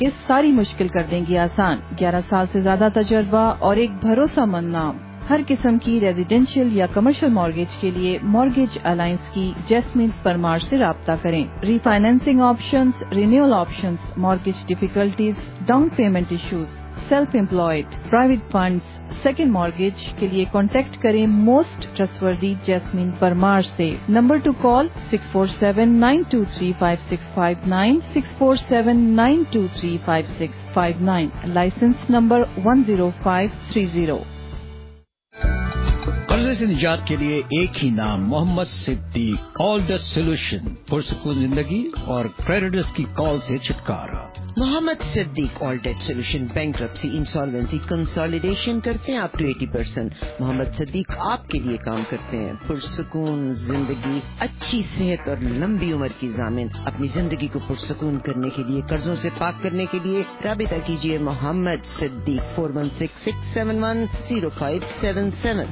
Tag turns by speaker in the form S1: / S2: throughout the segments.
S1: یہ ساری مشکل کر دیں گی آسان. 11 سال سے زیادہ تجربہ اور ایک بھروسہ مند نام. ہر قسم کی ریزیڈینشیل یا کمرشل مارگیج کے لیے مارگیج الائنس کی جیسمین پرمار سے رابطہ کریں. Refinancing options, renewal options, mortgage difficulties, down payment issues, self employed, private funds, second mortgage کے لیے کانٹیکٹ کریں موسٹ ٹرسٹوردی جیسمین پرمار سے. Number to call 6479235659 6479235659. License number 10530.
S2: قرضے سے نجات کے لیے ایک ہی نام محمد صدیق. آل دا سولوشن، پرسکون زندگی اور کریڈٹرز کی کال سے چھٹکارا.
S3: Muhammad Siddique all debt solution bankruptcy insolvency consolidation کرتے ہیں اپ ٹو 80%. محمد صدیق آپ کے لیے کام کرتے ہیں. پرسکون زندگی، اچھی صحت اور لمبی عمر کی ضامن. اپنی زندگی کو پرسکون کرنے کے لیے، قرضوں سے پاک کرنے کے لیے رابطہ کیجیے محمد صدیق 4166710577.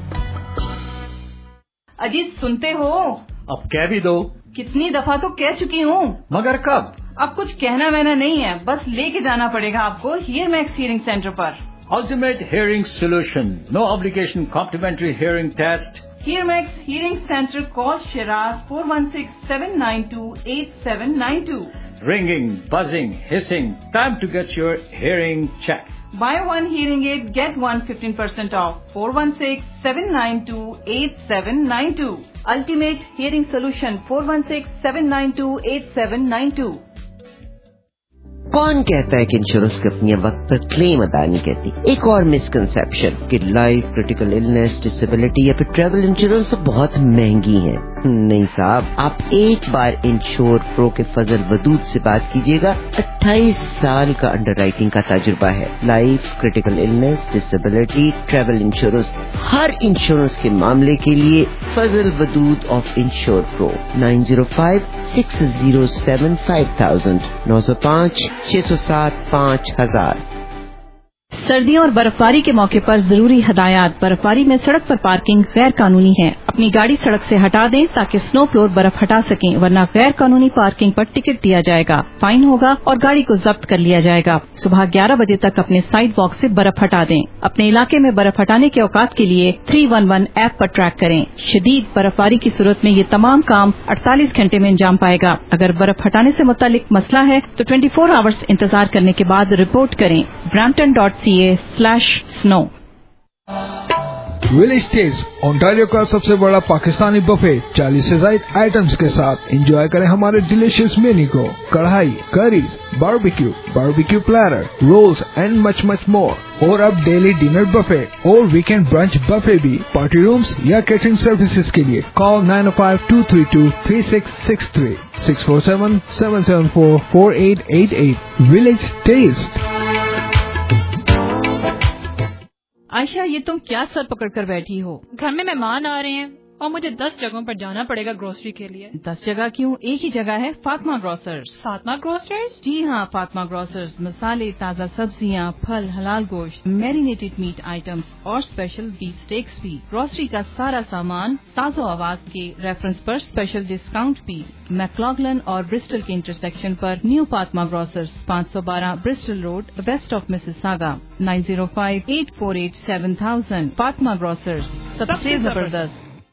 S1: اجیت سنتے ہو؟
S2: اب کہہ بھی دو.
S1: کتنی دفعہ تو کہہ چکی ہوں.
S2: مگر کب؟
S1: اب کچھ کہنا وہنا نہیں ہے، بس لے کے جانا پڑے گا آپ کو ہیئر میکس ہیئرنگ سینٹر پر.
S2: Ultimate Hearing Solution. No obligation complimentary hearing test.
S1: HearMax hearing centre call Shiraz 4167928792.
S2: Ringing, buzzing, hissing. Time to get your hearing checked.
S1: Buy one hearing aid, get one 15% off. 416-792-8792. Ultimate Hearing Solution 416-792-8792.
S3: کون کہتا ہے کہ insurance کمپنیاں وقت پر کلیم ادا نہیں کرتی؟ ایک اور مسکنسپشن کہ لائف، کریٹیکل النس، ڈسیبلٹی یا پھر ٹریول انشورنس بہت مہنگی ہیں. نہیں صاحب، آپ ایک بار انشور پرو کے فضل ودود سے بات کیجیے گا. 28 سال کا انڈر رائٹنگ کا تجربہ ہے. Life, critical illness, disability, travel insurance, ہر انشورنس کے معاملے کے لیے فضل ودود آف انشور پرو. 905-607-5000 905-607-5000.
S1: سردیوں اور برف باری کے موقع پر ضروری ہدایات. برف باری میں سڑک پر پارکنگ غیر قانونی ہے. اپنی گاڑی سڑک سے ہٹا دیں تاکہ سنو فلور برف ہٹا سکیں، ورنہ غیر قانونی پارکنگ پر ٹکٹ دیا جائے گا، فائن ہوگا اور گاڑی کو ضبط کر لیا جائے گا. صبح 11 بجے تک اپنے سائڈ واک سے برف ہٹا دیں. اپنے علاقے میں برف ہٹانے کے اوقات کے لیے 311 ایپ پر ٹریک کریں. شدید برف باری کی صورت میں یہ تمام کام 48 گھنٹے میں انجام پائے گا. اگر برف ہٹانے سے متعلق مسئلہ ہے تو 24 آورز انتظار کرنے کے بعد رپورٹ کریں. brampton.ca/snow.
S4: ولیج ٹیسٹ اونٹاریو کا سب سے بڑا پاکستانی بفے 40 سے زائد آئٹمز کے ساتھ. انجوائے کریں ہمارے ڈیلیشیس مینو کو. Karahi, curries, barbecue platter, rolls and much more. اور اب ڈیلی ڈنر بفے اور ویکینڈ برنچ بفے بھی. پارٹی رومز یا کیٹرنگ سروسز کے لیے کال 905-232-3663 647-774-4888. Village test.
S1: عائشہ، یہ تم کیا سر پکڑ کر بیٹھی ہو؟
S5: گھر میں مہمان آ رہے ہیں اور مجھے 10 جگہوں پر جانا پڑے گا گروسری کے لیے.
S1: 10 جگہ کیوں؟ ایک ہی جگہ ہے، فاطمہ گروسرز.
S5: فاطمہ گروسرز؟
S1: جی ہاں، فاطمہ گروسرز. مسالے، تازہ سبزیاں، پھل، حلال گوشت، میرینیٹڈ میٹ آئٹمز اور اسپیشل بیف سٹیکس بھی. گروسری کا سارا سامان ساز و آواز کے ریفرنس پر اسپیشل ڈسکاؤنٹ بھی. میکلاگلن اور برسٹل کے انٹرسیکشن پر new Fatima grocers, 512 Bristol road, west of Mississauga. 9058487000. Fatima grocers, سب سے زبردست.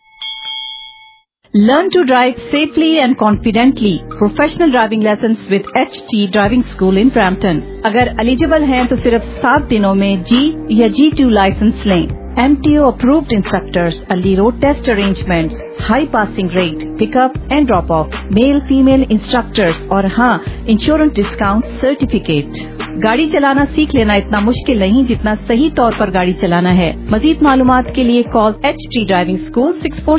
S1: Learn to drive safely and confidently. Professional driving lessons with HT Driving School in Brampton. اگر eligible ہیں تو صرف 7 دنوں میں G یا G2 لائسنس لیں. MTO approved instructors, early road test arrangements, high passing rate, pick up and drop off, male female instructors اور ہاں insurance discount certificate. گاڑی چلانا سیکھ لینا اتنا مشکل نہیں جتنا صحیح طور پر گاڑی چلانا ہے. مزید معلومات کے لیے کال HT Driving School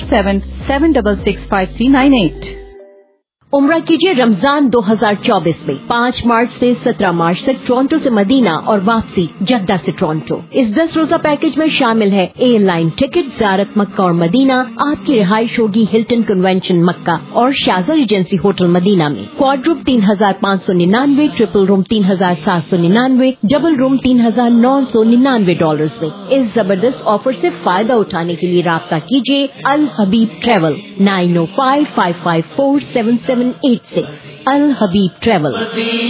S1: 647-766-5398.
S6: عمرہ کیجیے رمضان 2024 میں 5 مارچ سے 17 مارچ تک ٹورنٹو سے مدینہ اور واپسی جدہ سے ٹورنٹو. اس 10 روزہ پیکج میں شامل ہے ایئر لائن ٹکٹ، زیارت مکہ اور مدینہ. آپ کی رہائش ہوگی ہلٹن کنونشن مکہ اور شازا ریجنسی ہوٹل مدینہ میں. کواد روم 3599، ٹرپل روم 3799، ڈبل روم $3,999 میں. اس زبردست آفر سے فائدہ اٹھانے کے لیے رابطہ کیجیے الحبیب ٹریول 905-554-77 5786. Al Habib Travel.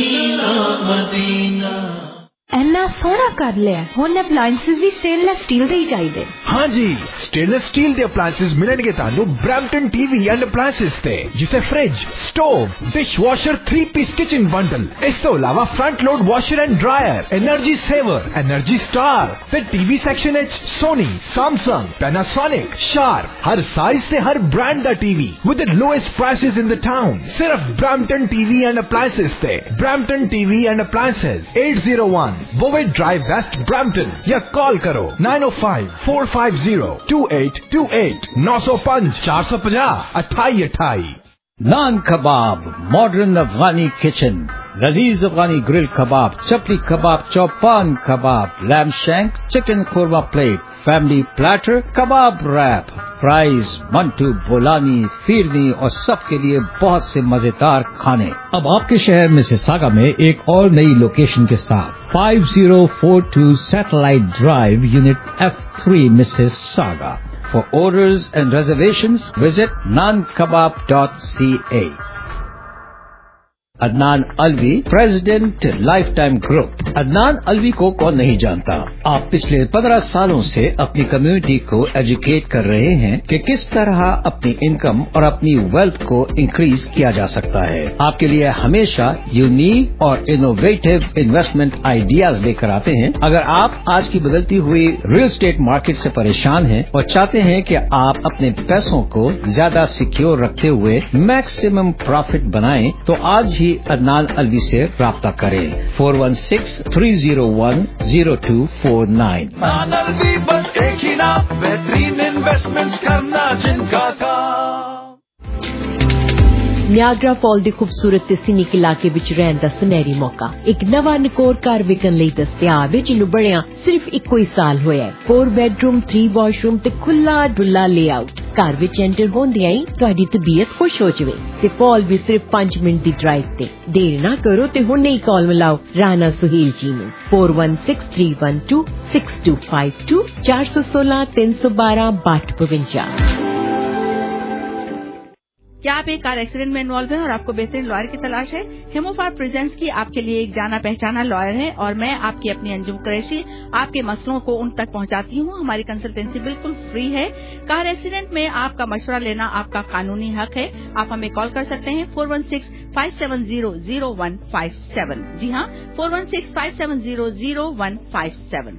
S1: ਇੰਨਾ ਸੋਹਣਾ ਕਰ ਲਿਆ ਹੁਣ ਅਪਲਾਈਐਂਸਸ ਵੀ ਸਟੇਨਲੈਸ ਸਟੀਲ ਦੇ ਹੀ ਚਾਹੀਦੇ।
S4: हाँ जी, स्टेनलेस स्टील ਦੇ ਅਪਲਾਈਐਂਸਸ ਮਿਲਣਗੇ ਤੁਹਾਨੂੰ ਬ੍ਰੈਂਪਟਨ ਟੀਵੀ ਐਂਡ ਅਪਲਾਈਐਂਸਸ ਤੇ, ਜਿੱਥੇ fridge, stove, dishwasher 3-piece kitchen bundle, ਇਸ ਤੋਂ ਇਲਾਵਾ front load washer and dryer, energy saver, energy star ਤੇ ਟੀਵੀ ਸੈਕਸ਼ਨ ਵਿੱਚ ਸੋਨੀ, ਸੈਮਸੰਗ, ਪੈਨਾਸੋਨਿਕ, ਸ਼ਾਰਪ, ਹਰ ਸਾਈਜ਼ ਤੇ ਹਰ ਬ੍ਰਾਂਡ ਦਾ TV with the lowest prices in the town. सिर्फ ब्रैम्पटन टीवी एंड अप्लायंसेस थे। Brampton TV and appliances 801 Bovaird drive waste Brampton, या call करो 905-450-2828 905 450 2828।
S2: नान कबाब, मॉडर्न अफगानी किचन, लजीज Afghani grill kebab, chapli kebab, chopan kebab, lamb shank, chicken korma plate, family platter, kebab wrap, fries, mantu, bolani, firni और सबके लिए बहुत से मजेदार खाने। अब आपके शहर मिसिसागा में एक और नई लोकेशन के साथ 5042 satellite drive, unit F3, Mississauga. For orders and reservations, visit nankebab.ca. Adnan Alvi, president lifetime group. Adnan Alvi को कौन नहीं जानता। आप पिछले 15 सालों से अपनी कम्युनिटी को एजुकेट कर रहे हैं कि किस तरह अपनी इनकम और अपनी वेल्थ को इंक्रीज किया जा सकता है। आपके लिए हमेशा यूनिक और इनोवेटिव इन्वेस्टमेंट आइडियाज लेकर आते हैं। अगर आप आज की बदलती हुई रियल एस्टेट मार्केट से परेशान हैं और चाहते हैं कि आप अपने पैसों को ज्यादा सिक्योर रखते हुए मैक्सिमम प्रॉफिट बनाएं, तो आज ही अदनान अलवी से राब्ता करें। 416-301-0249।
S7: अदनान अलवी, बस एक ही नाम, बेहतरीन इन्वेस्टमेंट्स करना जिनका काम।
S6: ਨਿਆਗਰਾ ਫਾਲ ਦੇ ਖੂਬਸੂਰਤ ਤੇ ਸੀਨਿਕ ਇਲਾਕੇ ਵਿੱਚ ਰਹਿਣ ਦਾ ਸੁਨਹਿਰੀ ਮੌਕਾ। ਇੱਕ ਨਵਾਂ ਨਕੋਰ ਘਰ ਵਿਕਣ ਲਈ ਦਸਤਿਆਬ ਹੈ, ਜਿਹਨੂੰ ਬਣਿਆ ਸਿਰਫ ਇੱਕੋ ਹੀ ਸਾਲ ਹੋਇਆ ਹੈ। 4 ਬੈਡਰੂਮ, 3 ਵਾਸ਼ਰੂਮ ਤੇ ਖੁੱਲਾ ਡੁੱਲਾ ਲੇਆਊਟ। ਘਰ ਵਿੱਚ ਐਂਟਰ ਹੁੰਦਿਆਂ ਹੀ ਤੁਹਾਡੀ ਤਬੀਅਤ ਖੁਸ਼ ਹੋ ਜਾਵੇ। ਤੇ ਫਾਲ ਵੀ ਸਿਰਫ 5 ਮਿੰਟ ਦੀ ਡਰਾਈਵ ਤੇ। ਦੇਰ ਨਾ ਕਰੋ ਤੇ ਹੁਣੇ ਹੀ ਕਾਲ ਮਿਲਾਓ ਰਾਣਾ ਸੁਹੇਲ ਜੀ ਨੂੰ 4163126252 416-312-6252।
S8: क्या आप एक कार एक्सीडेंट में इन्वॉल्व हैं और आपको बेहतरीन लॉयर की तलाश है? हेमोफार प्रेजेंट्स की आपके लिए एक जाना पहचाना लॉयर है और मैं आपकी अपनी अंजुम कुरैशी आपके मसलों को उन तक पहुंचाती हूं। हमारी कंसल्टेंसी बिल्कुल फ्री है। कार एक्सीडेंट में आपका मशवरा लेना आपका कानूनी हक है। आप हमें कॉल कर सकते हैं 416-570-0157। जी हाँ, 416-570-0157।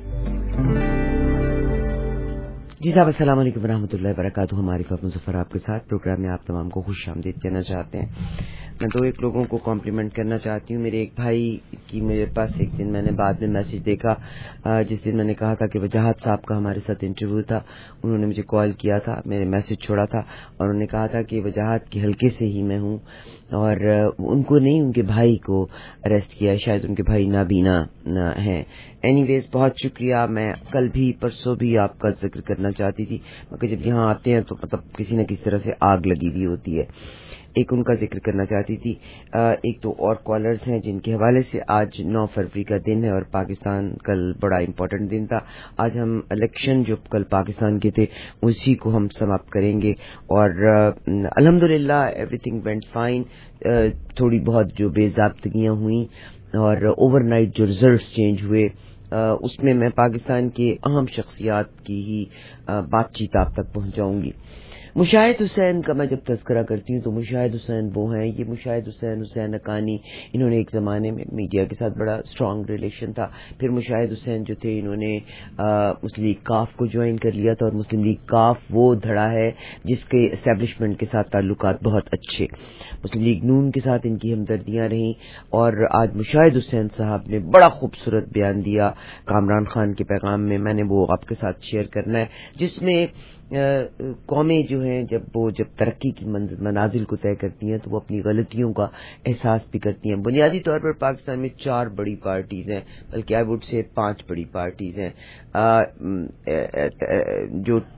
S3: जी साहब, अस्सलाम वालेकुम रहमतुल्लाहि वबरकातुहू। हमारी मुज़फ़्फ़र आपके साथ प्रोग्राम में आप तमाम को खुश आमदीद कहना चाहते हैं। मैं तो एक लोगों को कॉम्प्लीमेंट करना चाहती हूँ। मेरे एक भाई की मेरे पास एक दिन मैंने बाद में मैसेज देखा, जिस दिन मैंने कहा था कि वजाहत साहब का हमारे साथ इंटरव्यू था, उन्होंने मुझे कॉल किया था, मेरे मैसेज छोड़ा था और उन्होंने कहा था कि वजाहत के हल्के से ही मैं हूँ और उनको नहीं, उनके भाई को अरेस्ट किया है, शायद उनके भाई नाबीना हैं। एनीवेज, बहुत शुक्रिया। मैं कल भी परसों भी आपका जिक्र करना चाहती थी, मगर जब यहाँ आते हैं तो मतलब किसी न किसी तरह से आग लगी हुई होती है। एक उनका जिक्र करना चाहती थी। एक तो और कॉलर्स हैं जिनके हवाले से आज 9 फरवरी का दिन है और पाकिस्तान कल बड़ा इम्पोर्टेंट दिन था। आज हम इलेक्शन जो कल पाकिस्तान के थे उसी को हम समाप्त करेंगे और अल्हम्दुलिल्लाह एवरीथिंग वेंट फाइन। थोड़ी बहुत जो बेज़ाब्तगियाँ हुई और ओवरनाइट जो रिजल्ट्स चेंज हुए, उसमें मैं पाकिस्तान के अहम शख्सियात की ही बातचीत आप तक पहुंचाऊंगी। मुशाहिद हुसैन का मैं जब तज़किरा करती हूँ तो मुशाहिद हुसैन वो हैं, ये मुशाहिद हुसैन हुसैन अकानी, इन्होंने एक ज़माने में मीडिया के साथ बड़ा स्ट्रॉन्ग रिलेशन था। फिर मुशाहिद हुसैन जो थे इन्होंने मुस्लिम लीग काफ को ज्वाइन कर लिया था और मुस्लिम लीग काफ वो धड़ा है जिसके एस्टेब्लिशमेंट के साथ ताल्लुकात बहुत अच्छे। मुस्लिम लीग नून के साथ इनकी हमदर्दियाँ रहीं और आज मुशाहिद हुसैन साहब ने बड़ा खूबसूरत बयान दिया कामरान खान के पैगाम में, मैंने वो आपके साथ शेयर करना है, जिसमें कौमें जो हैं जब तरक्की की मनाजिल को तय करती हैं तो वो अपनी गलतियों का एहसास भी करती हैं। बुनियादी तौर पर पाकिस्तान में 4 बड़ी पार्टीज हैं, बल्कि आई वुड से 5 बड़ी पार्टीज हैं। जो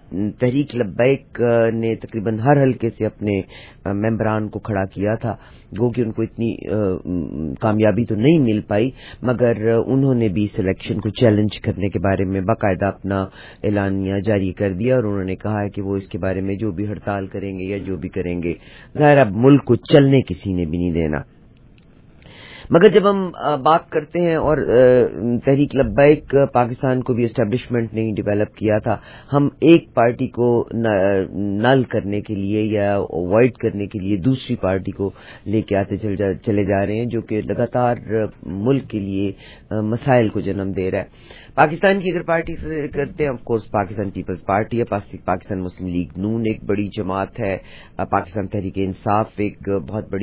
S3: تحریک لبیک نے تقریباً ہر حلقے سے اپنے ممبران کو کھڑا کیا تھا، گو کہ ان کو اتنی کامیابی تو نہیں مل پائی، مگر انہوں نے بھی اس الیکشن کو چیلنج کرنے کے بارے میں باقاعدہ اپنا اعلانیہ جاری کر دیا، اور انہوں نے کہا ہے کہ وہ اس کے بارے میں جو بھی ہڑتال کریں گے یا جو بھی کریں گے، ظاہر اب ملک کو چلنے کسی نے بھی نہیں دینا۔ مگر جب ہم بات کرتے ہیں، اور تحریک لبیک پاکستان کو بھی اسٹیبلشمنٹ نے ڈیولپ کیا تھا، ہم ایک پارٹی کو نل کرنے کے لیے یا اوائڈ کرنے کے لیے دوسری پارٹی کو لے کے آتے چلے جا رہے ہیں، جو کہ لگاتار ملک کے لیے مسائل کو جنم دے رہا ہے۔ پاکستان کی اگر پارٹی سے کرتے ہیں، آف کورس پاکستان پیپلز پارٹی ہے، پاکستان مسلم لیگ نون ایک بڑی جماعت ہے، پاکستان تحریک انصاف ایک بہت بڑی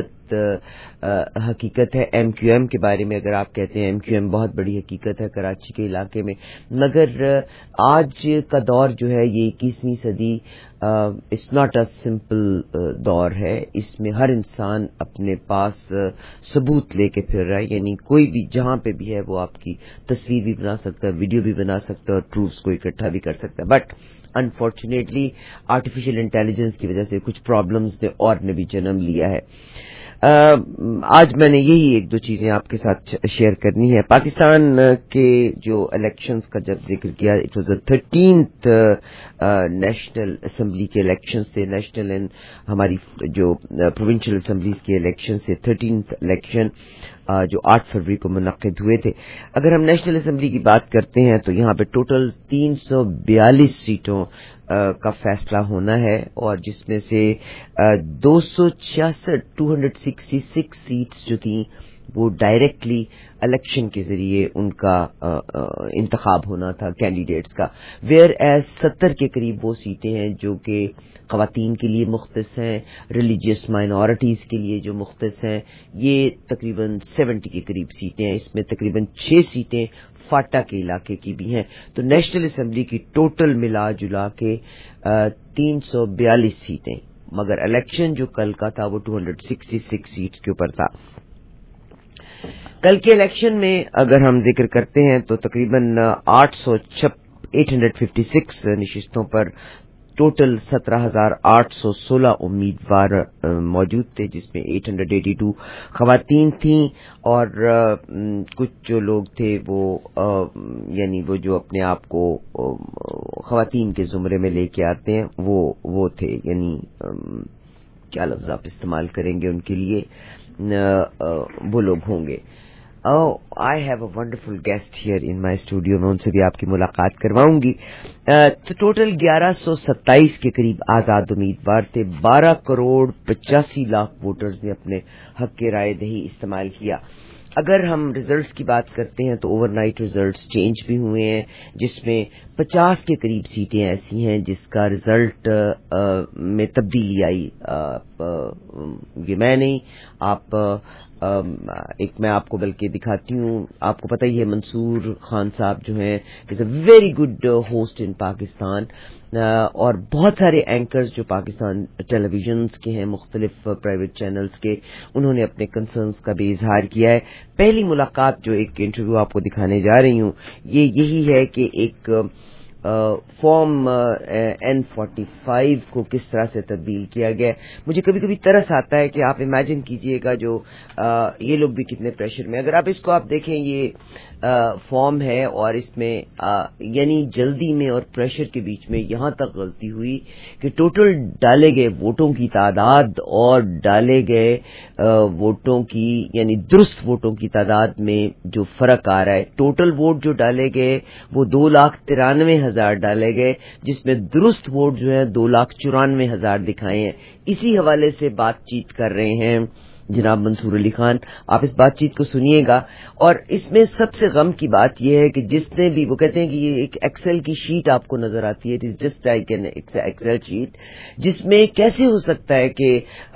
S3: حقیقت ہے، ایم کیو ایم کے بارے میں اگر آپ کہتے ہیں، ایم کیو ایم بہت بڑی حقیقت ہے کراچی کے علاقے میں، مگر آج کا دور جو ہے یہ 21ویں صدی اٹس ناٹ اے سمپل دور ہے، اس میں ہر انسان اپنے پاس ثبوت لے کے پھر رہا ہے، یعنی کوئی بھی جہاں پہ بھی ہے وہ آپ کی تصویر بھی بنا سکتا ہے، ویڈیو بھی بنا سکتا ہے، اور پروفز کو اکٹھا بھی کر سکتا ہے، بٹ انفارچونیٹلی آرٹیفیشل انٹیلیجنس کی وجہ سے کچھ پرابلمز نے بھی جنم لیا ہے۔ آج میں نے یہی ایک دو چیزیں آپ کے ساتھ شیئر کرنی ہے۔ پاکستان کے جو الیکشنز کا جب ذکر کیا، it was 13th national assembly کے الیکشنز تھے، نیشنل اینڈ ہماری جو پروونشل اسمبلیز کے الیکشن سے 13th الیکشن جو 8 فروری کو منعقد ہوئے تھے۔ اگر ہم نیشنل اسمبلی کی بات کرتے ہیں تو یہاں پہ ٹوٹل 342 سیٹوں کا فیصلہ ہونا ہے، اور جس میں سے 266 سیٹس جو تھیں وہ ڈائریکٹلی الیکشن کے ذریعے ان کا انتخاب ہونا تھا کینڈیڈیٹس کا، ویئر ایز 70 کے قریب وہ سیٹیں ہیں جو کہ خواتین کے لیے مختص ہیں، ریلیجیس مائنورٹیز کے لیے جو مختص ہیں، یہ تقریباً 70 کے قریب سیٹیں ہیں، اس میں تقریباً 6 سیٹیں فاٹا کے علاقے کی بھی ہیں، تو نیشنل اسمبلی کی ٹوٹل ملا جلا کے 342 سیٹیں، مگر الیکشن جو کل کا تھا وہ 266 سیٹ کے اوپر تھا۔ کل کے الیکشن میں اگر ہم ذکر کرتے ہیں تو تقریباً 856 نشستوں پر ٹوٹل 17,816 امیدوار موجود تھے، جس میں 882 خواتین تھیں، اور کچھ جو لوگ تھے وہ یعنی وہ جو اپنے آپ کو خواتین کے زمرے میں لے کے آتے ہیں وہ تھے، یعنی کیا لفظ آپ استعمال کریں گے ان کے لیے، وہ لوگ ہوں گے۔ I have a wonderful guest here in my studio، میں ان سے بھی آپ کی ملاقات کرواؤں گی۔ تو ٹوٹل 1127 کے قریب آزاد امیدوار تھے، 12 کروڑ 85 لاکھ ووٹرز نے اپنے حق کے رائے دہی استعمال کیا۔ اگر ہم ریزلٹس کی بات کرتے ہیں تو اوور نائٹ ریزلٹس چینج بھی ہوئے ہیں، جس میں 50 کے قریب سیٹیں ایسی ہیں جس کا ریزلٹ میں تبدیلی آئی، یہ میں نہیں، آپ ایک میں آپ کو بلکہ دکھاتی ہوں، آپ کو پتہ ہی ہے منصور خان صاحب جو ہیں is a very good host in Pakistan, اور بہت سارے اینکرز جو پاکستان ٹیلی ویژنز کے ہیں، مختلف پرائیویٹ چینلز کے، انہوں نے اپنے کنسرنز کا بھی اظہار کیا ہے۔ پہلی ملاقات جو ایک انٹرویو آپ کو دکھانے جا رہی ہوں یہ یہی ہے کہ ایک فارم N45 کو کس طرح سے تبدیل کیا گیا ہے۔ مجھے کبھی کبھی ترس آتا ہے کہ آپ امیجن کیجئے گا جو یہ لوگ بھی کتنے پریشر میں، اگر آپ اس کو آپ دیکھیں یہ فارم ہے، اور اس میں یعنی جلدی میں اور پریشر کے بیچ میں یہاں تک غلطی ہوئی کہ ٹوٹل ڈالے گئے ووٹوں کی تعداد اور ڈالے گئے ووٹوں کی یعنی درست ووٹوں کی تعداد میں جو فرق آ رہا ہے، ٹوٹل ووٹ جو ڈالے گئے وہ 2,93,000 ڈالے گئے، جس میں درست ووٹ جو ہے 2,94,000 دکھائے ہیں۔ اسی حوالے سے بات چیت کر رہے ہیں جناب منصور علی خان، آپ اس بات چیت کو سنیے گا، اور اس میں سب سے غم کی بات یہ ہے کہ جس نے بھی، وہ کہتے ہیں کہ یہ ایک ایکسل کی شیٹ آپ کو نظر آتی ہے، it is just like an Excel sheet, جس میں کیسے ہو سکتا ہے کہ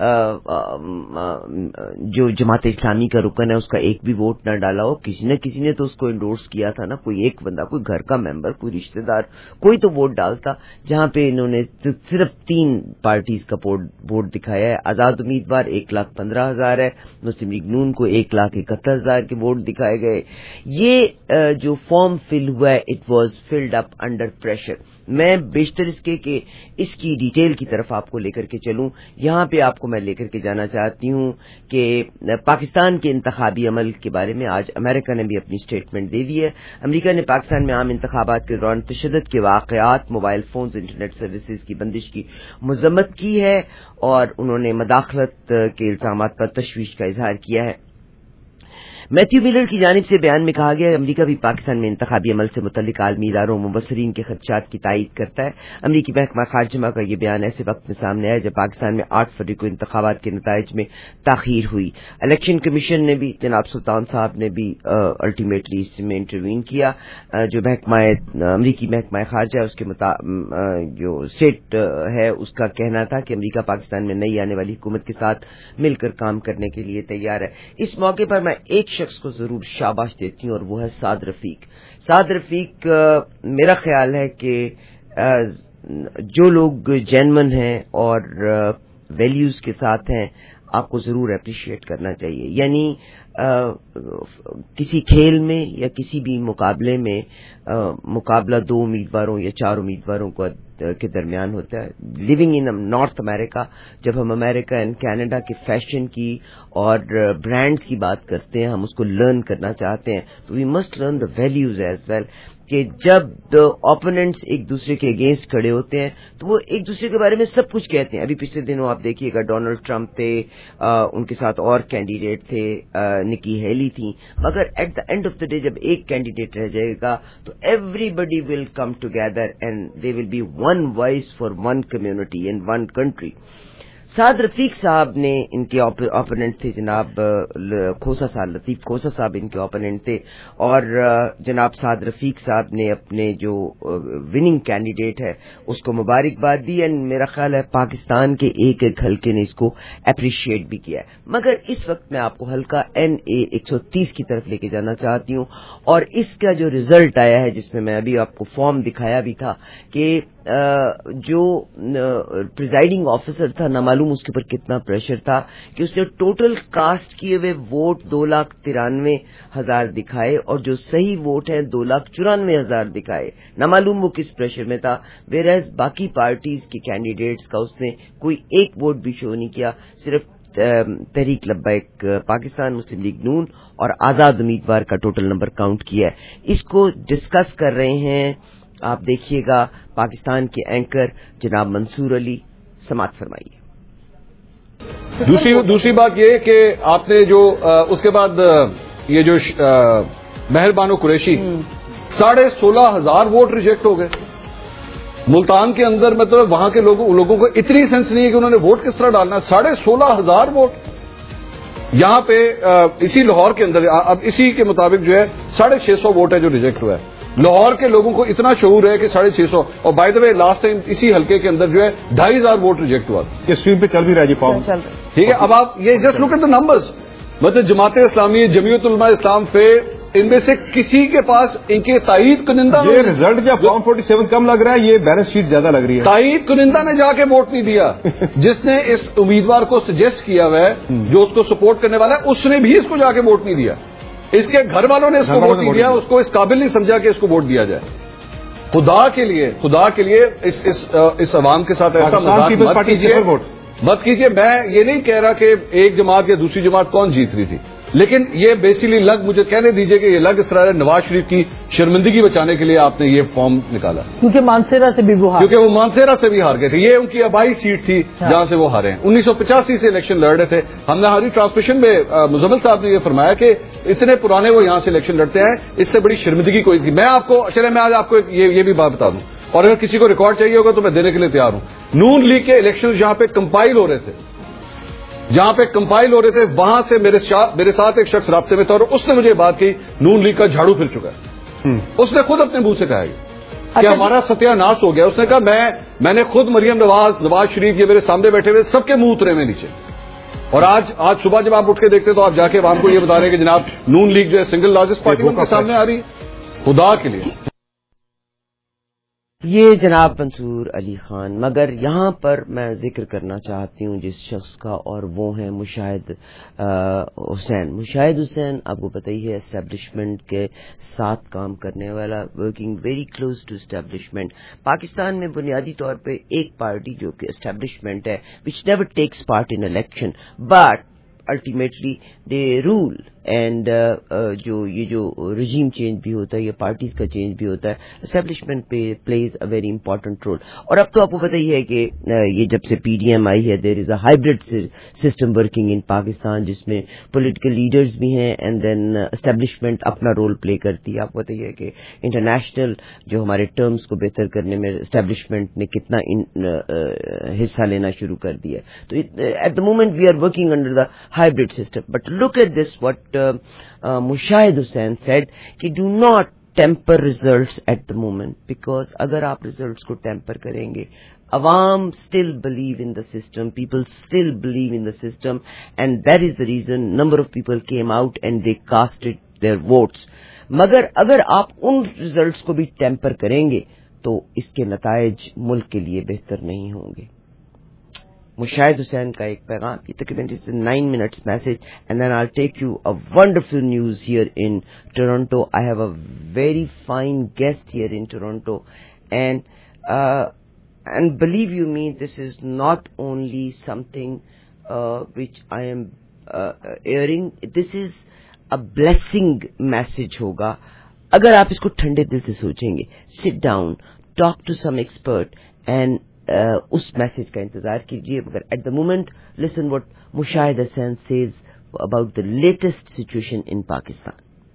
S3: جو جماعت اسلامی کا رکن ہے اس کا ایک بھی ووٹ نہ ڈالا ہو، کسی نہ کسی نے تو اس کو انڈورس کیا تھا نا، کوئی ایک بندہ، کوئی گھر کا ممبر، کوئی رشتہ دار، کوئی تو ووٹ ڈالتا، جہاں پہ انہوں نے صرف 3 پارٹیز کا ووٹ دکھایا ہے۔ آزاد امیدوار 1,15,000 71,000 ہے. مسلم لیگ نون کو 1,71,000 کے ووٹ دکھائے گئے. یہ جو فارم فل ہوا ہے it was filled up under pressure. میں بیشتر اس کے کہ اس کی ڈیٹیل کی طرف آپ کو لے کر کے چلوں. یہاں پہ آپ کو میں لے کر کے جانا چاہتی ہوں کہ پاکستان کے انتخابی عمل کے بارے میں آج امریکہ نے بھی اپنی اسٹیٹمنٹ دے دی ہے. امریکہ نے پاکستان میں عام انتخابات کے دوران تشدد کے واقعات، موبائل فونز، انٹرنیٹ سروسز کی بندش کی مذمت کی ہے اور انہوں نے مداخلت کے الزامات پر تشویش کا اظہار کیا ہے. میتھیو میلر کی جانب سے بیان میں کہا گیا ہے امریکہ بھی پاکستان میں انتخابی عمل سے متعلق عالمی اداروں مبصرین کے خدشات کی تائید کرتا ہے. امریکی محکمہ خارجہ کا یہ بیان ایسے وقت میں سامنے آیا جب پاکستان میں 8 فروری کو انتخابات کے نتائج میں تاخیر ہوئی. الیکشن کمیشن نے بھی، جناب سلطان صاحب نے بھی الٹیمیٹلی اس میں انٹروین کیا. جو امریکی محکمہ خارجہ ہے اس کے جو اسٹیٹ ہے اس کا کہنا تھا کہ امریکہ پاکستان میں نئی آنے والی حکومت کے ساتھ مل کر کام کرنے کے لیے تیار ہے. اس موقع پر میں ایک شخص کو ضرور شاباش دیتی ہوں اور وہ ہے سعد رفیق. سعد رفیق میرا خیال ہے کہ جو لوگ جینون ہیں اور ویلیوز کے ساتھ ہیں آپ کو ضرور اپریشیٹ کرنا چاہیے. یعنی کسی کھیل میں یا کسی بھی مقابلے میں مقابلہ 2 امیدواروں یا 4 امیدواروں کے درمیان ہوتا ہے. لیونگ ان نارتھ امریکہ، جب ہم امریکہ اینڈ کینیڈا کے فیشن کی اور برانڈز کی بات کرتے ہیں، ہم اس کو لرن کرنا چاہتے ہیں تو we must learn the values as well. کہ جب اوپوننٹس ایک دوسرے کے اگینسٹ کھڑے ہوتے ہیں تو وہ ایک دوسرے کے بارے میں سب کچھ کہتے ہیں. ابھی پچھلے دنوں آپ دیکھیے گا ڈونلڈ ٹرمپ تھے، ان کے ساتھ اور کینڈیڈیٹ تھے، نکی ہیلی تھیں، مگر at the end of the day جب ایک کینڈیڈیٹ رہ جائے گا تو everybody will come together and they will be one voice for one community and one country. Saad Rafique صاحب نے ان کے اوپوننٹ تھے، جناب کھوسا صاحب، لطیف کھوسا صاحب ان کے اوپوننٹ تھے، اور جناب سعد رفیق صاحب نے اپنے جو وننگ کینڈیڈیٹ ہے اس کو مبارکباد دی. اینڈ میرا خیال ہے پاکستان کے ایک ایک حلقے نے اس کو اپریشیٹ بھی کیا ہے. مگر اس وقت میں آپ کو حلقہ NA 130 کی طرف لے کے جانا چاہتی ہوں اور اس کا جو ریزلٹ آیا ہے جس میں ابھی آپ کو فارم دکھایا بھی تھا کہ جو پریزائڈنگ آفیسر تھا، نہ معلوم اس کے اوپر کتنا پریشر تھا کہ اس نے ٹوٹل کاسٹ کیے ہوئے ووٹ 2,93,000 دکھائے اور جو صحیح ووٹ ہیں 2,94,000 دکھائے. نہ معلوم وہ کس پریشر میں تھا. ویئرز باقی پارٹیز کے کینڈیڈیٹس کا اس نے کوئی ایک ووٹ بھی شو نہیں کیا. صرف تحریک لبیک پاکستان، مسلم لیگ نون اور آزاد امیدوار کا ٹوٹل نمبر کاؤنٹ کیا ہے. اس کو ڈسکس کر رہے ہیں، آپ دیکھیے گا، پاکستان کے اینکر جناب منصور علی. سماعت فرمائیے.
S9: دوسری بات یہ کہ آپ نے جو اس کے بعد یہ جو مہر بانو قریشی 16,500 ووٹ ریجیکٹ ہو گئے. ملتان کے اندر مطلب وہاں کے لوگوں کو اتنی سینس نہیں ہے کہ انہوں نے ووٹ کس طرح ڈالنا. 16,500 ووٹ یہاں پہ اسی لاہور کے اندر اب اسی کے مطابق جو ہے 650 ووٹ ہے جو ریجیکٹ ہوا ہے. لاہور کے لوگوں کو اتنا شعور ہے کہ 650. اور by the way last time اسی حلقے کے اندر جو ہے 2,500 ووٹ ریجیکٹ ہوا تھا. یہ اسکرین پہ چل بھی رہا ہے جی فارم. ٹھیک ہے، اب آپ یہ just look at the numbers. مطلب جماعت اسلامی، جمعیت علماء اسلام پہ ان میں سے کسی کے پاس ان کے تائید کنندہ یہ رزلٹ کیا فارم 47 کم لگ رہا ہے، یہ بیلنس شیٹ زیادہ لگ رہی ہے. تائید کنندہ نے جا کے ووٹ نہیں دیا. جس نے اس امیدوار کو سجیسٹ کیا ہوا ہے، جو اس کو سپورٹ کرنے والا ہے، اس نے بھی اس کو جا کے ووٹ نہیں دیا. اس کے گھر والوں نے اس کو ووٹ نہیں دیا، اس کو اس قابل نہیں سمجھا کہ اس کو ووٹ دیا جائے. خدا کے لیے اس عوام کے ساتھ ایسا مت کیجیے. میں یہ نہیں کہہ رہا کہ ایک جماعت یا دوسری جماعت کون جیت رہی تھی، لیکن یہ بیسیکلی مجھے کہنے دیجئے کہ یہ لگ اس طرح نواز شریف کی شرمندگی بچانے کے لیے آپ نے یہ فارم نکالا، کیونکہ مانسیرا سے بھی ہار گئے تھے. یہ ان کی آبائی سیٹ تھی جہاں سے وہ ہارے ہیں. 1985 سے الیکشن لڑ رہے تھے. ہم نے ہماری ٹرانسمیشن میں مزمل صاحب نے یہ فرمایا کہ اتنے پرانے وہ یہاں سے الیکشن لڑتے ہیں، اس سے بڑی شرمندگی کوئی تھی. میں آج آپ کو یہ بھی بات بتا دوں، اور اگر کسی کو ریکارڈ چاہیے ہوگا تو میں دینے کے لیے تیار ہوں. نون لیگ کے الیکشن جہاں پہ کمپائل ہو رہے تھے وہاں سے میرے ساتھ ایک شخص رابطے میں تھا اور اس نے مجھے بات کی نون لیگ کا جھاڑو پھر چکا ہے. اس نے خود اپنے منہ سے کہا کہ ہمارا ستیہ ناش ہو گیا. اس نے کہا میں نے خود مریم نواز شریف یہ میرے سامنے بیٹھے ہوئے سب کے منہ اترے میں نیچے. اور آج صبح جب آپ اٹھ کے دیکھتے تو آپ جا کے عوام کو یہ بتا رہے ہیں کہ جناب نون لیگ جو ہے سنگل لارجسٹ پارٹی کے سامنے آ رہی ہے. خدا کے لیے
S3: یہ جناب منصور علی خان. مگر یہاں پر میں ذکر کرنا چاہتی ہوں جس شخص کا, اور وہ ہے مشاہد حسین. مشاہد حسین آپ کو پتہ ہی ہے اسٹیبلشمنٹ کے ساتھ کام کرنے والا, working very close to establishment. Pakistan میں بنیادی طور پہ ایک پارٹی جو کہ اسٹیبلشمنٹ ہے, which never takes part in election but ultimately they rule. And جو رجیم چینج بھی ہوتا ہے یا پارٹیز کا چینج بھی ہوتا ہے, establishment plays a very important role. اور اب تو آپ کو پتہ ہی ہے کہ یہ جب سے پی ڈی ایم آئی ہے, there is a hybrid system working in Pakistan, جس میں پولیٹیکل لیڈرز بھی ہیں اینڈ دین اسٹیبلشمنٹ اپنا رول پلے کرتی ہے. آپ کو پتہ ہی ہے کہ انٹرنیشنل جو ہمارے ٹرمز کو بہتر کرنے میں اسٹیبلشمنٹ نے کتنا حصہ لینا شروع کر دیا. تو at the moment we are working under the hybrid system. But look at this, what Mushahid Hussain said, ki do not temper results at the moment, because agar aap results ko temper karenge, awam still believe in the system, people still believe in the system, and that is the reason number of people came out and they casted their votes. Magar agar aap un results ko bhi temper karenge, to iske natائج ملک کے لیے بہتر نہیں ہوں گے. مشاہد حسین کا ایک پیغام, یہ تقریباً 9 minutes message, and then I take you a wonderful news here in Toronto. I have a very fine guest here in Toronto, and believe you me this is not only something which I am hearing, this is a blessing message ہوگا اگر آپ اس کو ٹھنڈے دل سے سوچیں گے. Sit down, talk to some expert and اس میسج کا انتظار کیجیے. مگر at the moment listen what Mushahid Hussain says about the latest situation in Pakistan.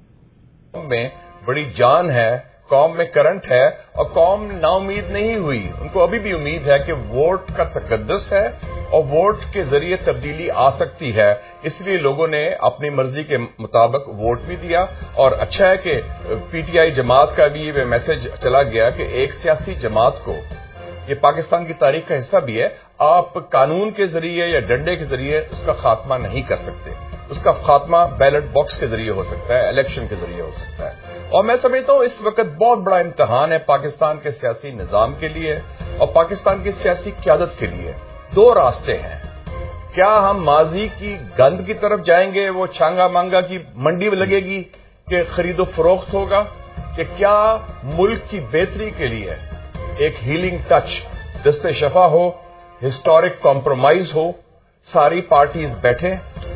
S10: قوم میں بڑی جان ہے, قوم میں کرنٹ ہے, اور قوم نا امید نہیں ہوئی. ان کو ابھی بھی امید ہے کہ ووٹ کا تقدس ہے اور ووٹ کے ذریعے تبدیلی آ سکتی ہے. اس لیے لوگوں نے اپنی مرضی کے مطابق ووٹ بھی دیا. اور اچھا ہے کہ پی ٹی آئی جماعت کا بھی یہ میسج چلا گیا کہ ایک سیاسی جماعت کو, یہ پاکستان کی تاریخ کا حصہ بھی ہے, آپ قانون کے ذریعے یا ڈنڈے کے ذریعے اس کا خاتمہ نہیں کر سکتے. اس کا خاتمہ بیلٹ باکس کے ذریعے ہو سکتا ہے, الیکشن کے ذریعے ہو سکتا ہے. اور میں سمجھتا ہوں اس وقت بہت بڑا امتحان ہے پاکستان کے سیاسی نظام کے لیے اور پاکستان کی سیاسی قیادت کے لیے. 2 راستے ہیں. کیا ہم ماضی کی گند کی طرف جائیں گے, وہ چھانگا مانگا کی منڈی میں لگے گی کہ خرید و فروخت ہوگا, کہ کیا ملک کی بہتری کے لیے ایک ہیلنگ ٹچ, دست شفا ہو, ہسٹورک کمپرومائز ہو, ساری پارٹیز بیٹھیں,